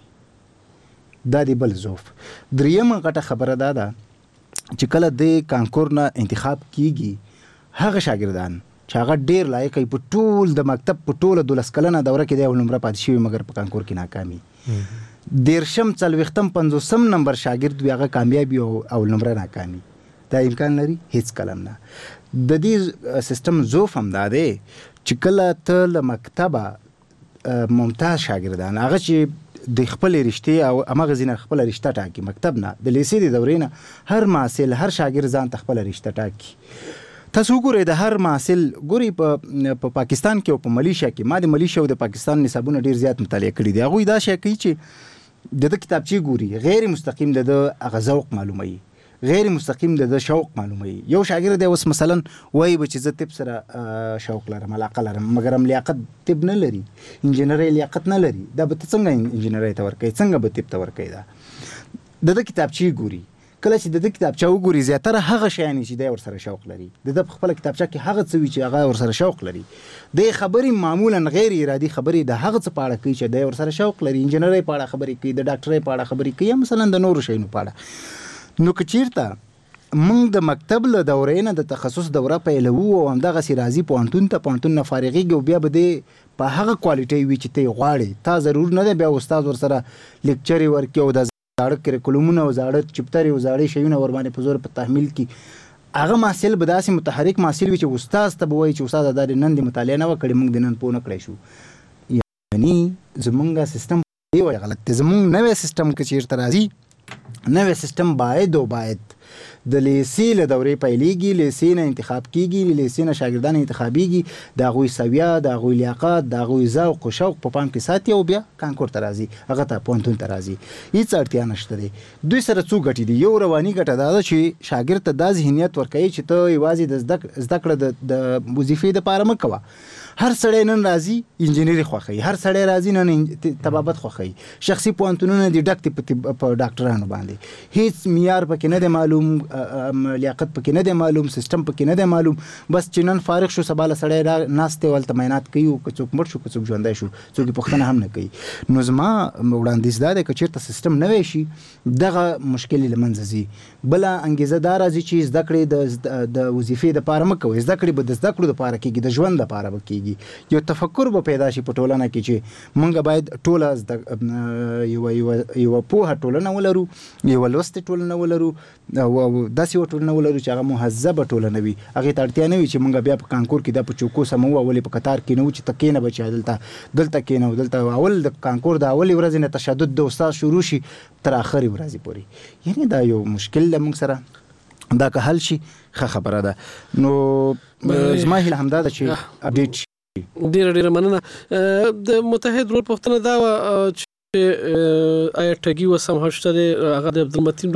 دا دی بل ضعف. درېیمه غټه خبره دا ده چې کله د کانکور نه انتخاب کیږي، هغه شاګردان چې هغه ډېر لایق وي، په ټول د مکتب په ټوله 12 کلنه دوره کې دی اول نمره پاتې شوي، مګر په کانکور کې ناکامي. 13م 40م 50م نمبر شاګرد وي، هغه کامیاب وي او اول نمره ناکامي. دا امکان لري؟ هیڅ کله نه. د دې سیستم ضعف هم دا دی چې کله ته له مکتبه ممتاز شاګردان، هغه چې د خپل رشتې او همغه ځینه خپل رشته ټاکي، مکتب نه د لیسې د دورې نه هر محصل، هر شاګرد ځان ته خپل رشته ټاکي. تاسو وګورئ د هر محصل ګورئ په پاکستان کې او په ملیشیا کې، ما د ملیشیا او د پاکستان نصابونه ډیر زیات مطالعه کړي دي. هغوی دا شی کوي چې د ده کتابچې ګوري، غیر مستقیم د ده هغه ذوق معلوموي، غیر مستقیم د ده شوق معلوموي. یو شاګرد دی اوس مثلا وایي به چې زه طب سره شوق لرم، علاقه لرم، مګر هم لیاقت طب نه لري، انجینرۍ لیاقت نه لري. دا به ته څنګه انجینرۍ ته ورکوي، څنګه به طب ته ورکوي؟ دا د ده کتابچې ګوري. کله چې د ده کتابچه وګوري، زیاتره هغه شیان چې دی ورسره شوق لري، د ده په خپله کتابچه کې هغه څه وي چې هغه ورسره شوق لري. دی خبرې معمولا غیر ارادي خبرې د هغه څه په اړه کوي چې دی ورسره شوق لري. انجینرۍ په اړه خبرې کوي، د ډاکټرۍ په اړه خبرې کوي، یا مثلا د نورو شیانو په اړه. نو که چېرته موږ د مکتب له دورې نه د تخصص دوره پیلوو او همدغسې راځي پوهنتون ته، پوهنتون نه فارغېږي او بیا به دی په هغه کوالټۍ وي چې ته یې غواړې. تا ضرور نه دی بیا استاد ورسره لیکچرې ورکړي او د زاړه کریکولمونه او زاړه چپترې او زاړه شیونه ورباندې په زور په تحمیل کړي. هغه محصل به داسې متحرک محصل وي چې استاد ته به وایي چې استاد دا نن دې مطالعه نه وکړې، موږ دې نن پوه نه کړی شو. یعنې زمونږ سیستم غلط دی. زمونږ نوی سیستم که چېرته راځي، نوی سیستم باید د لیسې له دورې پیلېږي، لیسې نه انتخاب کیږي، لیسې نه شاګردان انتخابېږي، د هغوی سویه، د هغوی لیاقت، د هغوی ذوق او شوق په پام کې ساتي او بیا کانکور ته راځي، هغه ته پوهنتون ته راځي. هیڅ اړتیا نشته دی. دوی سره څو ګټې دي. یو رواني ګټه دا ده چې شاګرد ته دا ذهنیت ورکوي چې ته یوازې د زده کړه د وظیفې دپاره مه کوه. هر سړی نن راځي انجینري خوښوي، هر سړی راځي نن طبابت خوښوي، شخصي پوهنتونونه دي ډک دي په ډاکټرانو باندې، هیڅ معیار پکې نه دی معلوم، لیاقت پکې نه دی معلوم، سیستم پکې نه دی معلوم. بس چې نن فارغ شو سبا له سړی ناست دی ولته معاینات کوي، که څوک مړ شو که څوک ژوندی شو څوک یې پوښتنه هم نه کوي. نو زما وړاندیز دا دی که چېرته سیستم نوی شي دغه مشکل له منځه ځي. بله انګیزه دا راځي چې زده کړې د وظیفې دپاره مه کوئ، زده کړې به د زده کړو دپاره کېږي، د ژوند دپاره به کېږي. یو تفکر به پیدا شي په ټولنه کې چې موږ باید ټوله یوه پوهه ټولنه ولرو، یوه لوستې ټولنه ولرو، او داسې یوه ټولنه ولرو چې هغه مهذبه ټولنه وي. هغې ته اړتیا نه وي چې موږ بیا په کانکور کې دا په چوکو سمو اولې په قطار کې نه وو چې ته کېنه بچه دلته کېنه، دلته اول د کانکور د اولې ورځې نه تشدد د استاد شروع شي تر آخرې ورځې پورې. یعنی دا یو مشکل ده موږ سره، دا که حل شي ښه خبره ده. نو زما هیله همدا ده چې اپډیټ شي. ډیره مننه. د متحد رول پوښتنه دا وه چې آیا ټګي اوس هم شته دی؟ هغه د عبدالمتین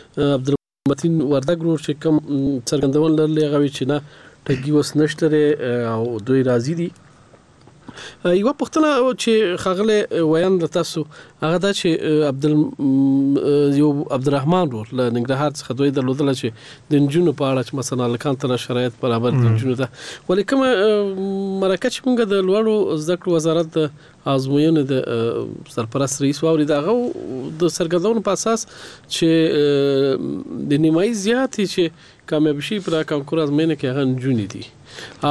وردګ ورور چې کوم څرګندول لرلې هغه وایي چې نه ټګي اوس نشته دی او دوی راضي دي. یوه پوښتنه چې ښاغلی ویان له تاسو هغه دا چې یو عبدالرحمن ورور له ننګرهار څخه دوی درلودله چې د نجونو په اړه چې مثلا هلکانو ته شرایط برابر د نجونو ته، ولې کومه مرکه چې موږ د لوړو زده کړو وزارت د ازموینې د سرپرست رئیس واورېد هغه د څرګندونو په اساس چې د نیمایي زیاتې چې کامیابي شي په کانکور ازموینه کې هغه نجونې دي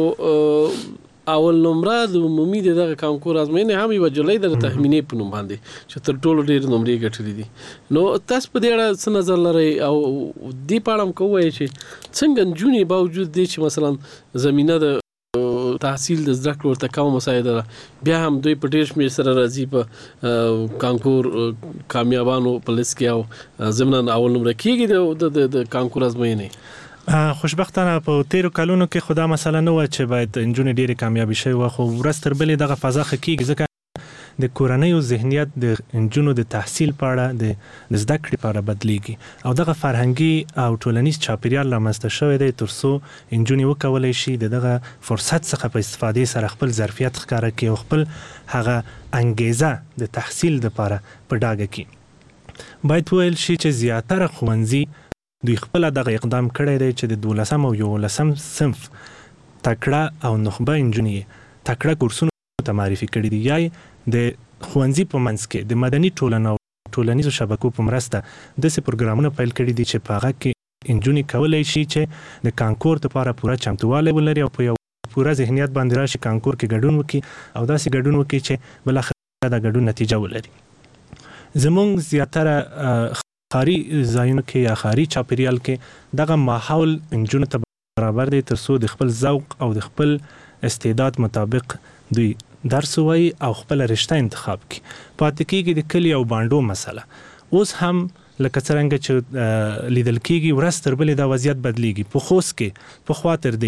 او اول نمره د عمومي دغه کانکور ازموینې هم یوه جلۍ د تخمینې په نوم باندې چې تر ټولو ډېرې نمرې ګټلې دي. نو تاسو په دې اړه څه نظر لرئ او دې په اړه هم که ووایئ چې څنګه نجونې باوجود دی چې مثلا زمینه د تحصیل د زده کړو ورته کمه مساعده ده بیا هم دوی په ډېر شمېر سره راځي په کانکور کامیابانو په لیست کې او ضمناً اول نمره کېږي د کانکور ازموینې. خوشبختانه په تیرو کلونو کې خو دا مسله نه وه چې باید نجونې ډېرې کامیابي شوې وه، خو ورځ تر بلې دغه فضا ښه کېږي ځکه د کورنیو ذهنیت د نجونو د تحصیل په اړه د زده کړې په اړه بدلیږي او دغه فرهنګي او ټولنیز چاپیریال رامنځته شوی دی تر څو نجونې وکولی شي د دغه فرصت څخه په استفادې سره خپل ظرفیت ښکاره کړي او خپل هغه انګیزه د تحصیل دپاره په ډاګه کړي. باید وویل شي چې زیاتره ښوونځي دوی خپل دغه اقدام کړی دی چې د 12 او 11 صنف تکړه او نخبه نجونې تکړه کورسونو ته معرفي کړي دي، یا د ښوونځي په منځ کې د مدني ټولنو او ټولنیزو شبکو په مرسته داسې پروګرامونه پیل کړي دي چې په هغه کې نجونې کولی شي چې د کانکور لپاره پوره چمتووالی ولري او په یو پوره ذهنیت باندې راشي کانکور کې ګډون وکړي او داسې ګډون وکړي چې بالاخره د ګډون نتیجه ولري. زموږ زیاتره ښاري ځایونو کې یا ښاري چاپیریال کې دغه ماحول نجونو ته برابر دی تر څو د خپل ذوق او د خپل استعداد مطابق دوی درس ووایي او خپله رشته انتخاب کړي. پاتې کېږي د کلي او بانډو مسله. اوس هم لکه څرنګه چې لیدل کېږي ورځ تر بلې دا وضعیت بدلیږي. په خوست کې پخوا تر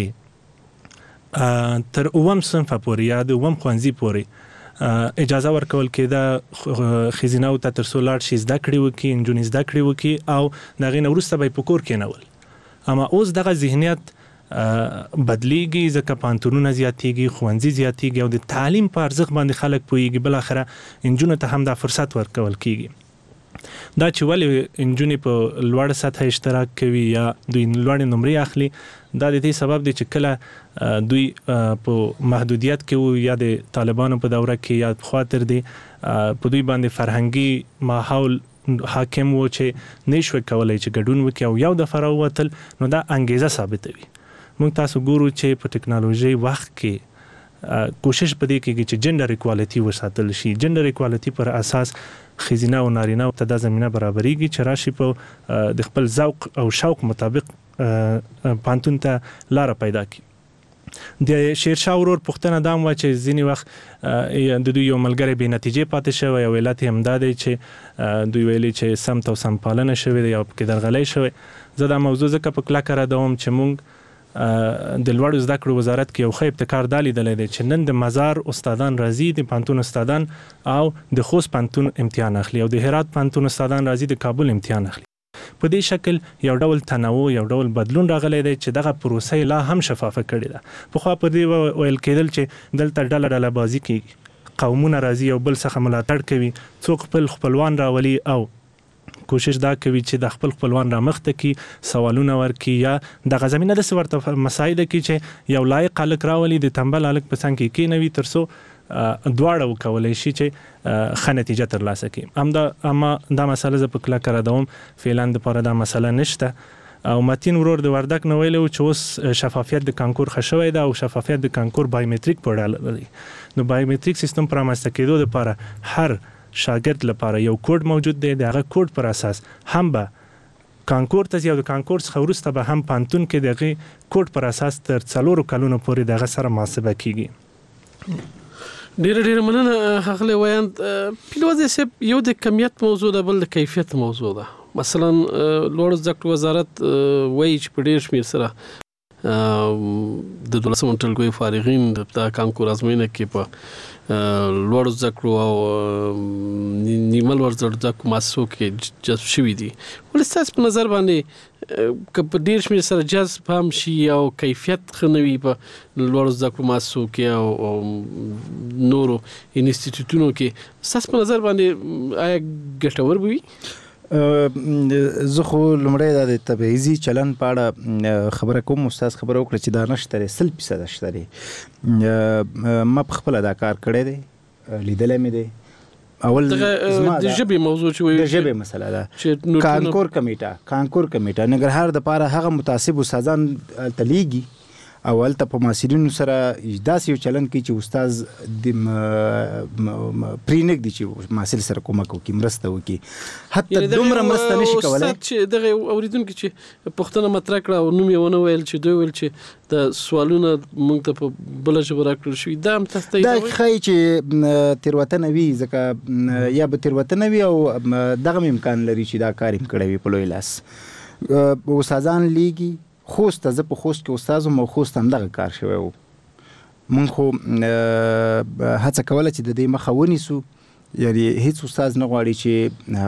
دې تر 9 صنفه پورې یا د 9 ښوونځي پورې اجازه ورکول کېده ښځیناو ته تر څو لاړ شي زده کړې وکړي، نجونې زده کړې وکړي او د هغې نه وروسته به یې په کور کېنول. اما اوس دغه ذهنیت بدلیږي ځکه پوهنتونونه زیاتېږي، ښوونځي زیاتېږي او د تعلیم په ارزښت باندې خلک پوهېږي. بالاخره نجونو ته هم دا فرصت ورکول کېږي. دا چې ولې نجونې په لوړه سطحه اشتراک کوي یا دوی لوړې نمرې اخلي، دا د دې سبب دی چې کله دوی په محدودیت کې وو یا د طالبانو په دوره کې یا پخوا تر دې په دوی باندې فرهنګي ماحول حاکم وو چې نه شوی کولی چې ګډون وکړي او یو دفعه راووتل، نو دا انګیزه ثابتوي. موږ تاسو ګورو چې په ټکنالوژي وخت کې کوشش په دې کېږي چې جنډر ایکوالټي وساتل شي. جنډر ایکوالټي پر اساس ښځینه او نارینه ته دا زمینه برابرېږي چې راشي په د خپل ذوق او شوق مطابق پوهنتون ته لاره پیدا کړي. د شیرشاه ورور پوښتنه دا وه چې ځینې وخت د دوی یو ملګری بې نتیجې پاتې شوی او علت یې همدا دی چې دوی ویلي چې سمت او سمپالنه شوې ده یا پکې درغلی شوی. زه دا موضوع ځکه په کلکه ردوم چې موږ د لوړو زده کړو وزارت کې یو ښه ابتکار دا لیدلی دی چې نن د مزار استادان راځي، د پوهنتون استادان او د خوست پوهنتون امتحان اخلي او د هرات پوهنتون استادان راځي د کابل امتحان اخلي. په دې شکل یو ډول تنوع، یو ډول بدلون راغلی دی چې دغه پروسه لا هم شفافه کړې ده. پخوا پر دې ویل کېدل چې دلته ډله ډله بازي کېږي، قومونه راځي یو بل څخه ملاتړ کوي، څوک خپل خپلوان راولي او کوشش دا کوي چې د خپل خپلوان را مخته کی سوالونه ورکي یا دغه زمینه د ورته مسایل کې چې یو لایق هلک راولي د تنبل هلک په څنګ کې کېنوي تر څو دواړه وکولی شي چې ښه نتیجه ترلاسه کړي. اما دا مسله زه په کلکه ردوم، فعلا دپاره دا مسله نشته. او متین ورور د وردګ نه ویلی و چې اوس شفافیت د کانکور ښه شوی ده او شفافیت د کانکور بایومتریک په ډول دی. نو بایومتریک سیستم پر رامنځته کېدو دپاره هر شاګرد لپاره یو کوډ موجود دی، د هغه کوډ پر اساس هم به کانکور ته ځي او د کانکور څخه وروسته به هم پوهنتون کې د هغې کوډ پر اساس تر 4 کلونو پورې د هغه سره محاسبه کېږي. ډیره مننه ښاغلی ویاند. پیلوزی صاحب، یو د کمیت موضوع ده، بل د کیفیت موضوع ده. مثلا لوړو زده کړو وزارت وایي چې په ډیر شمېر سره د 12 ټولګیو فارغین د کانکور ازموینه کې په لوړو زده کړو او نیمه لوړو زده کړو مؤسسو کې جذب شوي دي. ولې ستاسو په نظر باندې که په ډیر شمېر سره جذب هم شي او کیفیت ښه نه وي په لوړو زده کړو مؤسسو کې او نورو انسټیټیوټونو کې، ستاسو په نظر باندې آیا ګټور به وي؟ زه خو لومړی دا د تبعیضي چلن په اړه خبره کوم. استاد خبره وکړه چې دا نشته دی، 100% شته دی. ما په خپله دا کار کړی دی، لیدلی مې دی. اول د ژبې موضوع چې وایي د ژبې مسله ده. کانکور کمیټه ننګرهار دپاره هغه متعصب استادان هلته لیږي او هلته په محصلینو سره داسې یو چلن کوي چې استاز پرېنږدي چې محصل سره کومک وکړي، مرسته وکړي. حتی دومره مرسته نشي کولی. استاد چې دغه اورېدونکي چې پوښتنه مطرح کړه او نوم یې ونه ویل چې دوی ویل چې د سوالونه موږ ته په بله ژبه راکړل شوي، دا هم تاسو ته دا ښایي چې تېروتنه وي، ځکه یا به تېروتنه وي او دغه هم امکان لري چې دا کار یې کړی وي په لوی لاس. استادان لیږي خوست ته، زه په خوست کې استاد وم او خوست هم دغه کار شوی و. مونږ خو هڅه کوله چې د دې مخه ونیسو، یعنې هیڅ استاد نه غواړي چې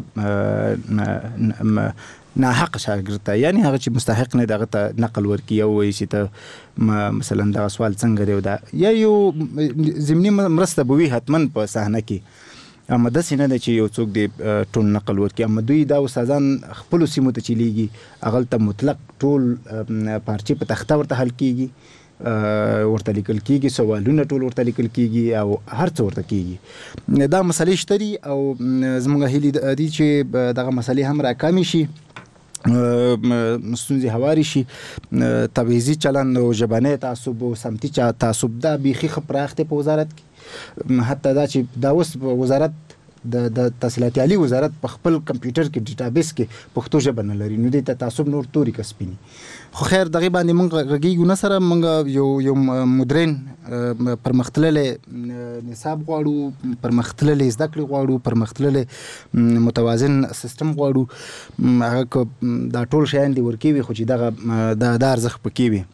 هغه ناحق شاګرد ته، یعنې هغه چې مستحق نه دی هغه ته نقل ورکړي او وایي چې ته مثلا دغه سوال څنګه دی او دا یا یو ضمني مرسته به وي حتما په صحنه کې. اما داسې نه ده چې یو څوک دې ټول نقل ورکړي. اما دوی دا استادان خپلو سیمو ته چې لیږي هغلته مطلق ټول پارچې په تخته ورته حل کېږي، ورته لیکل کېږي، سوالونه ټول ورته لیکل کېږي او هر څه ورته کېږي. دا مسلې شته دي او زموږ هیلې دي چې دغه مسلې هم راکمې شي، ستونزې هوارې شي. تبعیضي چلن او ژبنی تعصب او سمتي تعصب دا بیخي ښه پراخ دی په وزارت کې. حتی دا چې دا اوس وزارت د تحصیلاتي عالي وزارت په خپل کمپیوټر کې ډیټابیس کې پښتو ژبه نه لري، نو دې ته تعصب نور توري کسبینی. خو خیر دغې باندې موږ غږیږو نه سره. موږ یو مدرن پرمختللی نصاب غواړو، پرمختللی زده کړې غواړو، پرمختللی متوازن سیستم غواړو. هغه که دا ټول شیان دې ورکې وي خو چې دغه دا ارزښت پکې وي.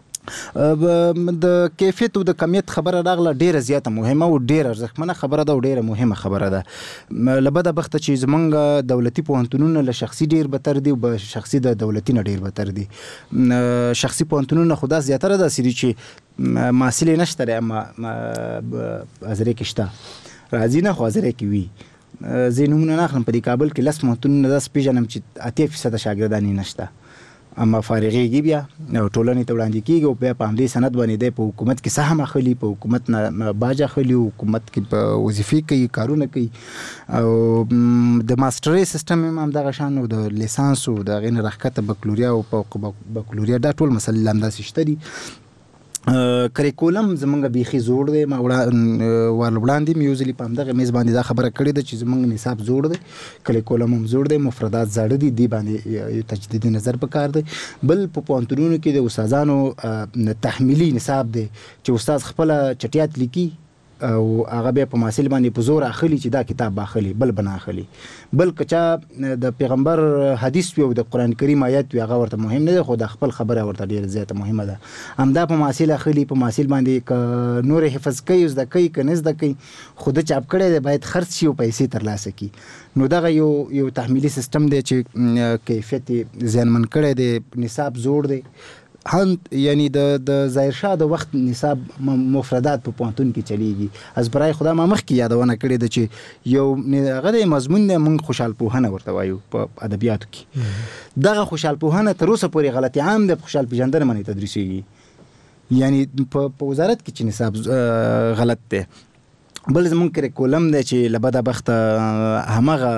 د کیفیت او د کمیت خبره راغله، ډیره زیاته مهمه او ډیره ارزښتمنه خبره ده او ډیره مهمه خبره ده. له بده بخته چې زمونږ دولتي پوهنتونونه له شخصي ډیر بتر دي او شخصي د دولتي نه ډیر بتر دي. شخصي پوهنتونونه خو دا زیاتره داسې دي چې محصل یې نشته دی اما حاضرۍ کې شته، راځي نه خو حاضرۍ کې وي. زه نومونه نه اخلم، په دې کابل کې 10 پوهنتونونه داسې پېژنم چې 80% شاګردان یې نشته، اما فارغېږي بیا او ټولنې ته وړاندې کېږي او بیا په همدې سند باندې دی په حکومت کې سهم اخلي، په حکومت نه باج اخلي، حکومت کې په وظیفې کوي، کارونه کوي. او د ماسټرۍ سیستم هم همدغه شان او د لیسانس او د هغې نه راښکته بکلوریا او فوق بکلوریا دا ټول مسلې همداسې شته دي. کریکولم زمونږ بیخي زوړ دی. ما وړاندې مې یوزلي په همدغه میز باندې دا خبره کړې ده چې زمونږ نصاب زوړ دی، کریکولم هم زوړ دی، مفردات زاړه دي، دې باندې تجدیدي نظر پکار دی. بل په پوهنتونونو کې د استادانو تحمیلي نصاب دی چې استاد خپله چټیات لیکي او هغه بیا په محصل باندې په زور اخلي چې دا کتاب باخلي، بل بنا اخلي. بل کچا د پیغمبر حدیث وي او د قران کریم آیات وي، هغه ورته مهم نه دی، خو د خپل خبره ورته ډیره زیاته مهمه ده. همدا په محصل اخلي، په محصل باندې ک نور حفظ کوي، زده کوي، کنه زده کوي، خو د چاپ کړي دی باید خرڅ شي او پیسې ترلاسه کړي. نو دغه یو تحمیلي سیستم دی چې کیفیت زیانمن کړي دی. نصاب زوړ دی. یعنی د ظاهر شاه د وخت نصاب مفردات په پوهنتون کې چلیږي. از برای خدا ما مخکې یادونه کړې ده چې یو هغه د مضمون دی، موږ خوشحال پوهنه ورته وایو په ادبیاتو کې. دغه خوشحال پوهنه تر اوسه پورې غلطي عام ده، په خوشحال پېژندنه باندې تدریسیږي، یعنی په وزارت کې چې نصاب غلط دی. بل زمونږ کریکولم دی چې له بده بخته همغه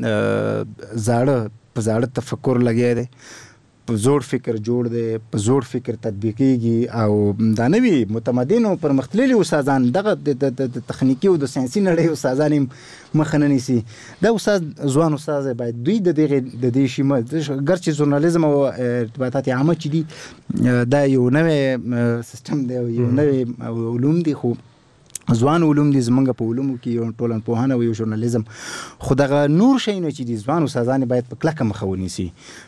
زاړه تفکر لګیا دی، په زوړ فکر جوړ دی، په زوړ فکر تطبیقیږي. او دا نوي متمدن او پرمختللي استادان دغه د تخنیکی او د ساینسي نړۍ استادان مخه نه نیسي. دا استاد ځوان استاد باید دوی د دې شي ګرچې ژورنالیزم او ارتباطات عامه چې دي دا یو نوی سیستم دی، یو نوی علوم دي، خو ځوان علوم دي. زمونږ په علومو کې یو ټولنپوهنه او یو ژورنالیزم، خو دغه نور شیونه چې دي ځوان استادان باید په کلکه مخه ونیسي.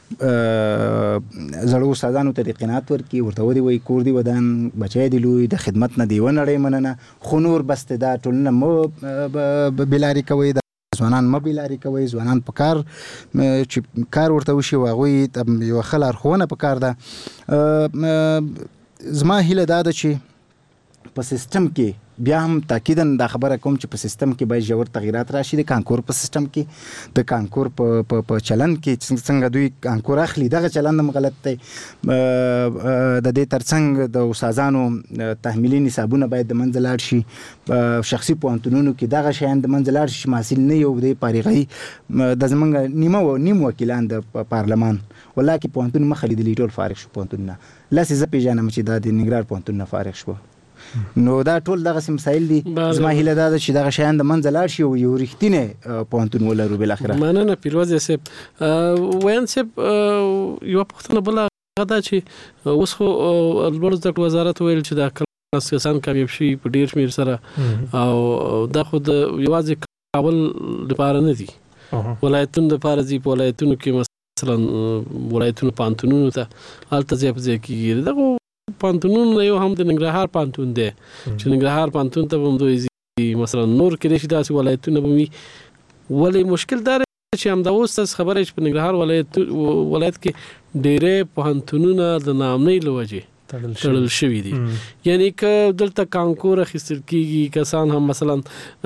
زړو استادانو ته د قناعت ورکړي، ورته ودی وایي کور دی ودان، بچی دی لوی، د خدمت نه دی ونړئ مننه، خو نور بس دا ټولنه مو بېلارې کوئ، ځوانان مه بېلارې کوئ. ځوانان په کار چې کار ورته وشي او هغوی یوه ښه لارښوونه په کار ده. زما هیله دا ده چې په سیستم کې بیا هم تاکیداً دا خبره کوم چې په سیستم کې باید ژور تغییرات راشي. د کانکور په سیستم کې، د کانکور په چلند کې څنګه دوی کانکور اخلي، دغه چلند هم غلط دی. د دې ترڅنګ د استادانو تحمیلي نصابونه باید د منځه لاړ شي. شخصي پوهنتونونو کې دغه شیان د منځه لاړ شي چې محصل نه یو دی فارغوي. د زمونږ نیم وکیلان د پارلمان والله کې پوهنتون مخه لیدلي ټول فارغ شو پوهنتون نه. لاسې زه پېژنم چې دا د ننګرهار پوهنتون نه فارغ شو. نو دا ټول دغه مسایل دي. زما هیله دا ده چې دغه شیان د منځه لاړ شي او یو رښتینی پوهنتون ولرو بالاخره. مننه پیروزی صاحب. ویان صاحب یوه پوښتنه بله هغه ده چې اوس خو لوړو زده کړو وزارت ویل چې دا کسان کامیاب شي په ډېر شمېر سره، او دا خو د یوازې کابل لپاره نه دي، ولایتونو لپاره ځي. په ولایتونو کې مثلا ولایتونو پوهنتونونو ته هلته ځای په ځای کېږي. دغه پوهنتونونو یو هم د ننګرهار پوهنتون دی چې ننګرهار پوهنتون ته به هم دوی ځي، مثلا نور کېدای شي داسې ولایتونه به وي. ولې مشکل دا دی چې همدا اوس تاسو خبره چې په ننګرهار ولایت کې ډېری پوهنتونونه د ناامنۍ له وجې تړل شوي دي. یعنی که دلته کانکور اخیستل کېږي، کسان هم مثلا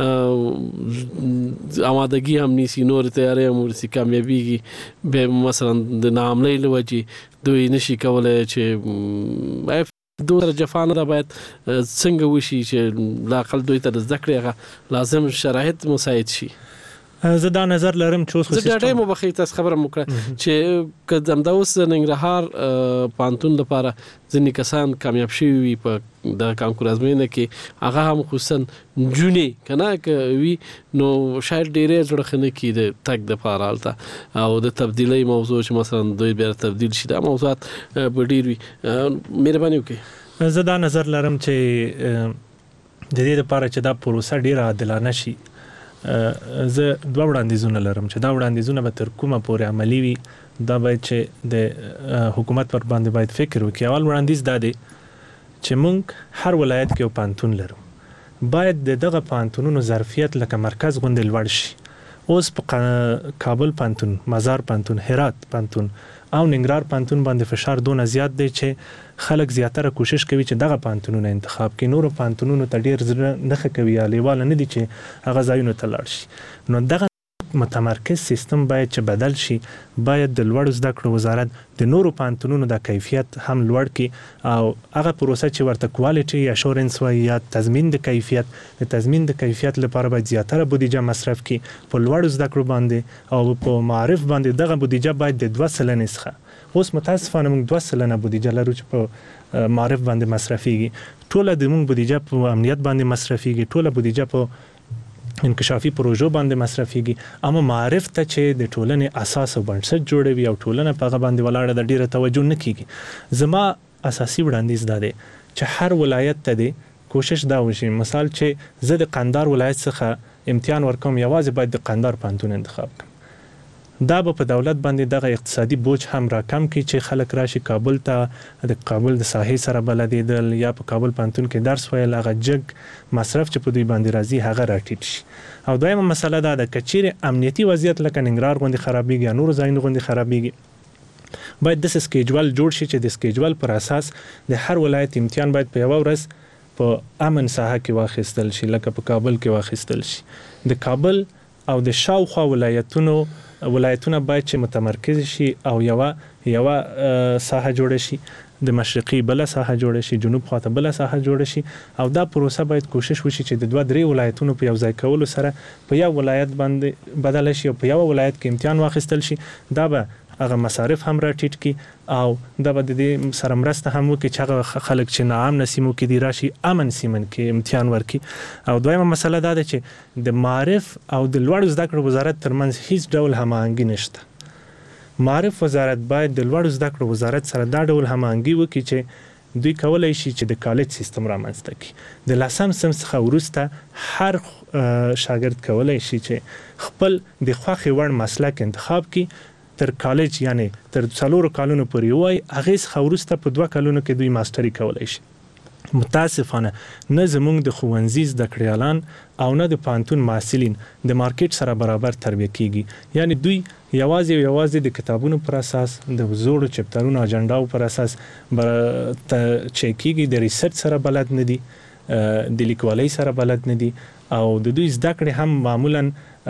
آمادګي هم نیسي، نور تیاری هم ورسي، کامیابیږي، بیا مثلا د ناامنۍ له وجې دوی نشي کولی چې دوی سره جفا نه ده. باید څنګه وشي چې لااقل دوی ته د زده کړې هغه لازم شرایط مساعد شي؟ زه دا نظر لرم چې اوس زه ډاډه یم وبخښئ تاسو خبره مو کړه چې که همدا اوس د ننګرهار پوهنتون لپاره ځینې کسان کامیاب شوي وي په د کانکور ازموینه کې، هغه هم خصوصا نجونې که نه که وي، نو شاید ډېری زړه ښه نه کړي د تګ دپاره هلته، او د تبدیلۍ موضوع چې مثلا دوی بیا تبدیل شي، دا موضوعات به ډېر وي. مهرباني وکړئ. زه دا نظر لرم چې د دې لپاره چې دا پروسه ډېره عادلانه شي، زه دوه وړاندیزونه لرم چې دا وړاندیزونه به تر کومه پورې عملي وي. دا باید چې د حکومت پر باندې باید فکر وکړي. اول وړاندیز دا دی چې موږ هر ولایت کې یو پوهنتون لرو، باید د دغه پوهنتونونو ظرفیت لکه مرکز غوندې لوړ شي. اوس په کابل پوهنتون، مزار پوهنتون، هرات پوهنتون او ننګرهار پوهنتون باندې فشار دونه زیات دی چې خلک زیاتره کوشش کوي چې دغه پوهنتونونه انتخاب کړي. نورو پوهنتونونو ته ډېر زړه نه ښه کوي یا لیواله نه دي چې هغه ځایونو ته لاړ شي. نو دغه متمرکز سیستم باید چې بدل شي. باید د لوړو زده کړو وزارت د نورو پوهنتونونو د کیفیت هم لوړ کړي، او هغه پروسه چې ورته کوالټي اشورنس وایي یا تضمین د کیفیت، د تضمین د کیفیت لپاره باید زیاتره بودیجه مصرف کړي په لوړو زده کړو باندې، او په معارف باندې دغه بودیجه باید د 2 سلنې څخه اوس متاسفانه موږ 2 سلنه بودیجه لرو چې په معرف باندې مصرفيږي ټوله د موږ بودیجه په امنیت باندې مصرفيږي ټوله بودیجه په انکشافي پروژو باندې مصرفيږي اما معرف ته چې د ټولنې اساس او بنسټ جوړوي او ټولنه په هغه باندې ولاړه د ډیره توجه نه کیږي زما اساسي وړاندیز دا دی چې هر ولایت ته دی کوشش دا وشي مثال چې زه د قندهار ولایت څخه امتحان ورکوم یوازې باید د قندهار پوهنتون انتخاب کړم دا به په دولت باندې دغه اقتصادي بوج هم راکم کړي چې خلک راشي کابل ته د کابل د ساحې سره بلدیدل یا په کابل پوهنتون کې درس ویل هغه جګ مصرف چې په دوی باندې راځي هغه راټیټ شي او دویمه مسله دا ده چې چیرې امنیتي وضعیت لکه ننګرهار غوندې خرابېږي یا نورو ځایونو غوندې خرابېږي باید د سکیجول جوړ شي چې د سکیجول پر اساس د هر ولایت امتحان باید په یوه ورځ په امن ساحه کې واخیستل شي لکه په کابل کې واخیستل شي د کابل او د شاوخوا ولایتونه باید چې متمرکز شي او یوه ساحه جوړه شي د مشرقي بل ساحه جوړه شي جنوب خواته بل ساحه جوړه شي او دا پروسه باید کوشش وشي چې د 2-3 ولایتونو په یو ځای کولو سره په یو ولایت باندې بدل شي او په یو ولایت کې امتحان واخیستل شي دا به هغه مصارف هم راټیټ کی او دا به د دې سره مرسته هم وکړي چې هغه خلک چې ناام نسیمو کې دی راشي امن سیمن کې امتحان ورکي او دویمه مسله دا ده چې د معرف او د لوړو زده کړو وزارت ترمنځ هیڅ ډول هماهنګي نشته معرف وزارت باید د لوړو زده کړو وزارت سره دا ډول هماهنګي وکړي چې دوی کولای شي چې د کالج سیستم رامنځته کړي د لسم سم څخه وروسته هر شاګرد کولای شي چې خپل د خوښې وړ مسلک انتخاب کړي تر کالج یعنی تر 4 کالونو پورې وای هغه څخه وروسته په 2 کالونو کې دوی ماستری کولای شي متاسفانه نه زموږ د ښوونځي زده کړیالان او نه د پوهنتون محصلین د مارکیټ سره برابر تربیه کیږي یعنی دوی یوازې د کتابونو پر اساس د زوړو چپټرونو اجنډاو پر اساس چې کیږي د ریسرچ سره بلد نه دي د لیکوالۍ سره بلد نه دي او د دوی زده کړې هم معمولا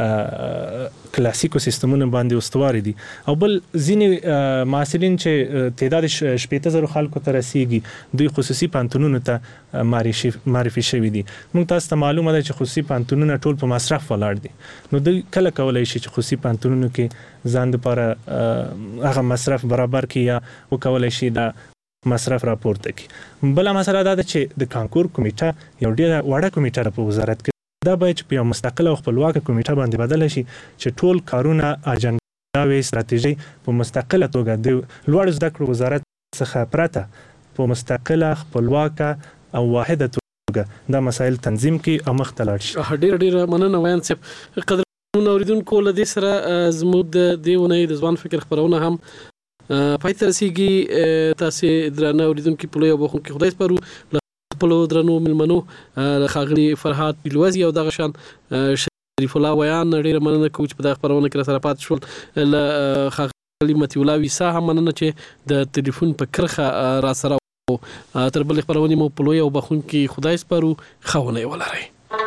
کلاسیکو سیستمونو باندې استواري دي او بل ځینې محصلین چې تعداد 80,000 خلکو ته رسیږي دوی خصوصي پوهنتونونو ته معرفي شوي دي موږ تاسو ته معلومه ده چې خصوصي پوهنتونونه ټول په مصرف ولاړ دي نو دوی کله کولای شي چې خصوصي پوهنتونونو کې ځان لپاره هغه مصرف برابر کړي یا وکولای شي دا مصرف راپورته کړي بل مسله دا ده چې د کانکور کمیټه یو ډیره وړه کمیټه په وزارت کې دا باید په یو مستقله او خپلواکه کمیټه باندې بدل شي چې ټول کارونه اجنډا او استراتیژي په مستقله توګه د لوړ زده کړو وزارت څخه پرته په مستقله خپلواکه او واحده توګه دا مسایل تنظیم کی او مخ ته لاړ شي ډیر مننه وایي چې قدر اوریدونکو له دې سره زموږ د دیونه د ځوان فکر خبرونه هم پای ته رسیږي تاسو درنه اوریدونکو په لوی وبخون کې خدای سپارو خپل درنو ملمنو خاغلی فرحات بلوزي او دغه شان شریف الله ویان ډیر مننه کوم چې په دغه خبرونه کې سره پات شول ل خاغلی متي الله ویسا هم مننه چې د ټلیفون په کرخه را سره تر بل خبرونه مو په لوی وبخون کې خدای سپارو خونه ولري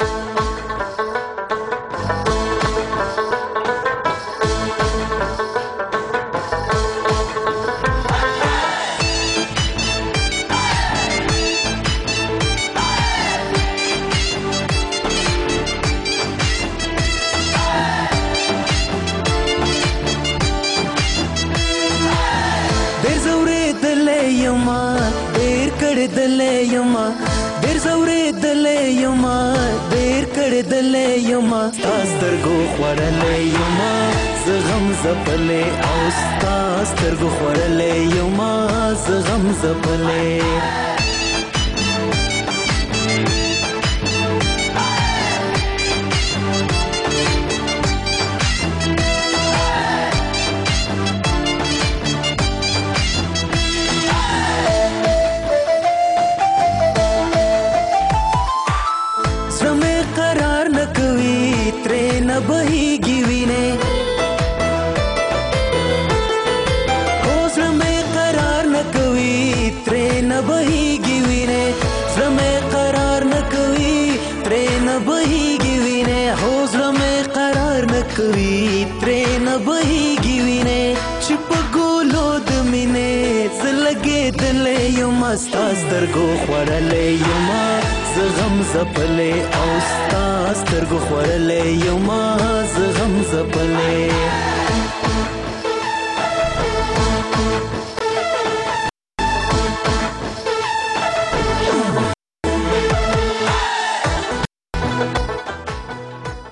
ډیر زورې دلې یما ډیر کړه دلې یما سترګو خړلې یما زغم زپلې او سترګو خړلې یما زغم زپلې کوي ترې نه بهيږي وینې چې په ګولو د مینې زلګې دلې یم ستا سترګو خړلې یم زغم زپلې او ستا سترګو خړلې یم زغم زپلې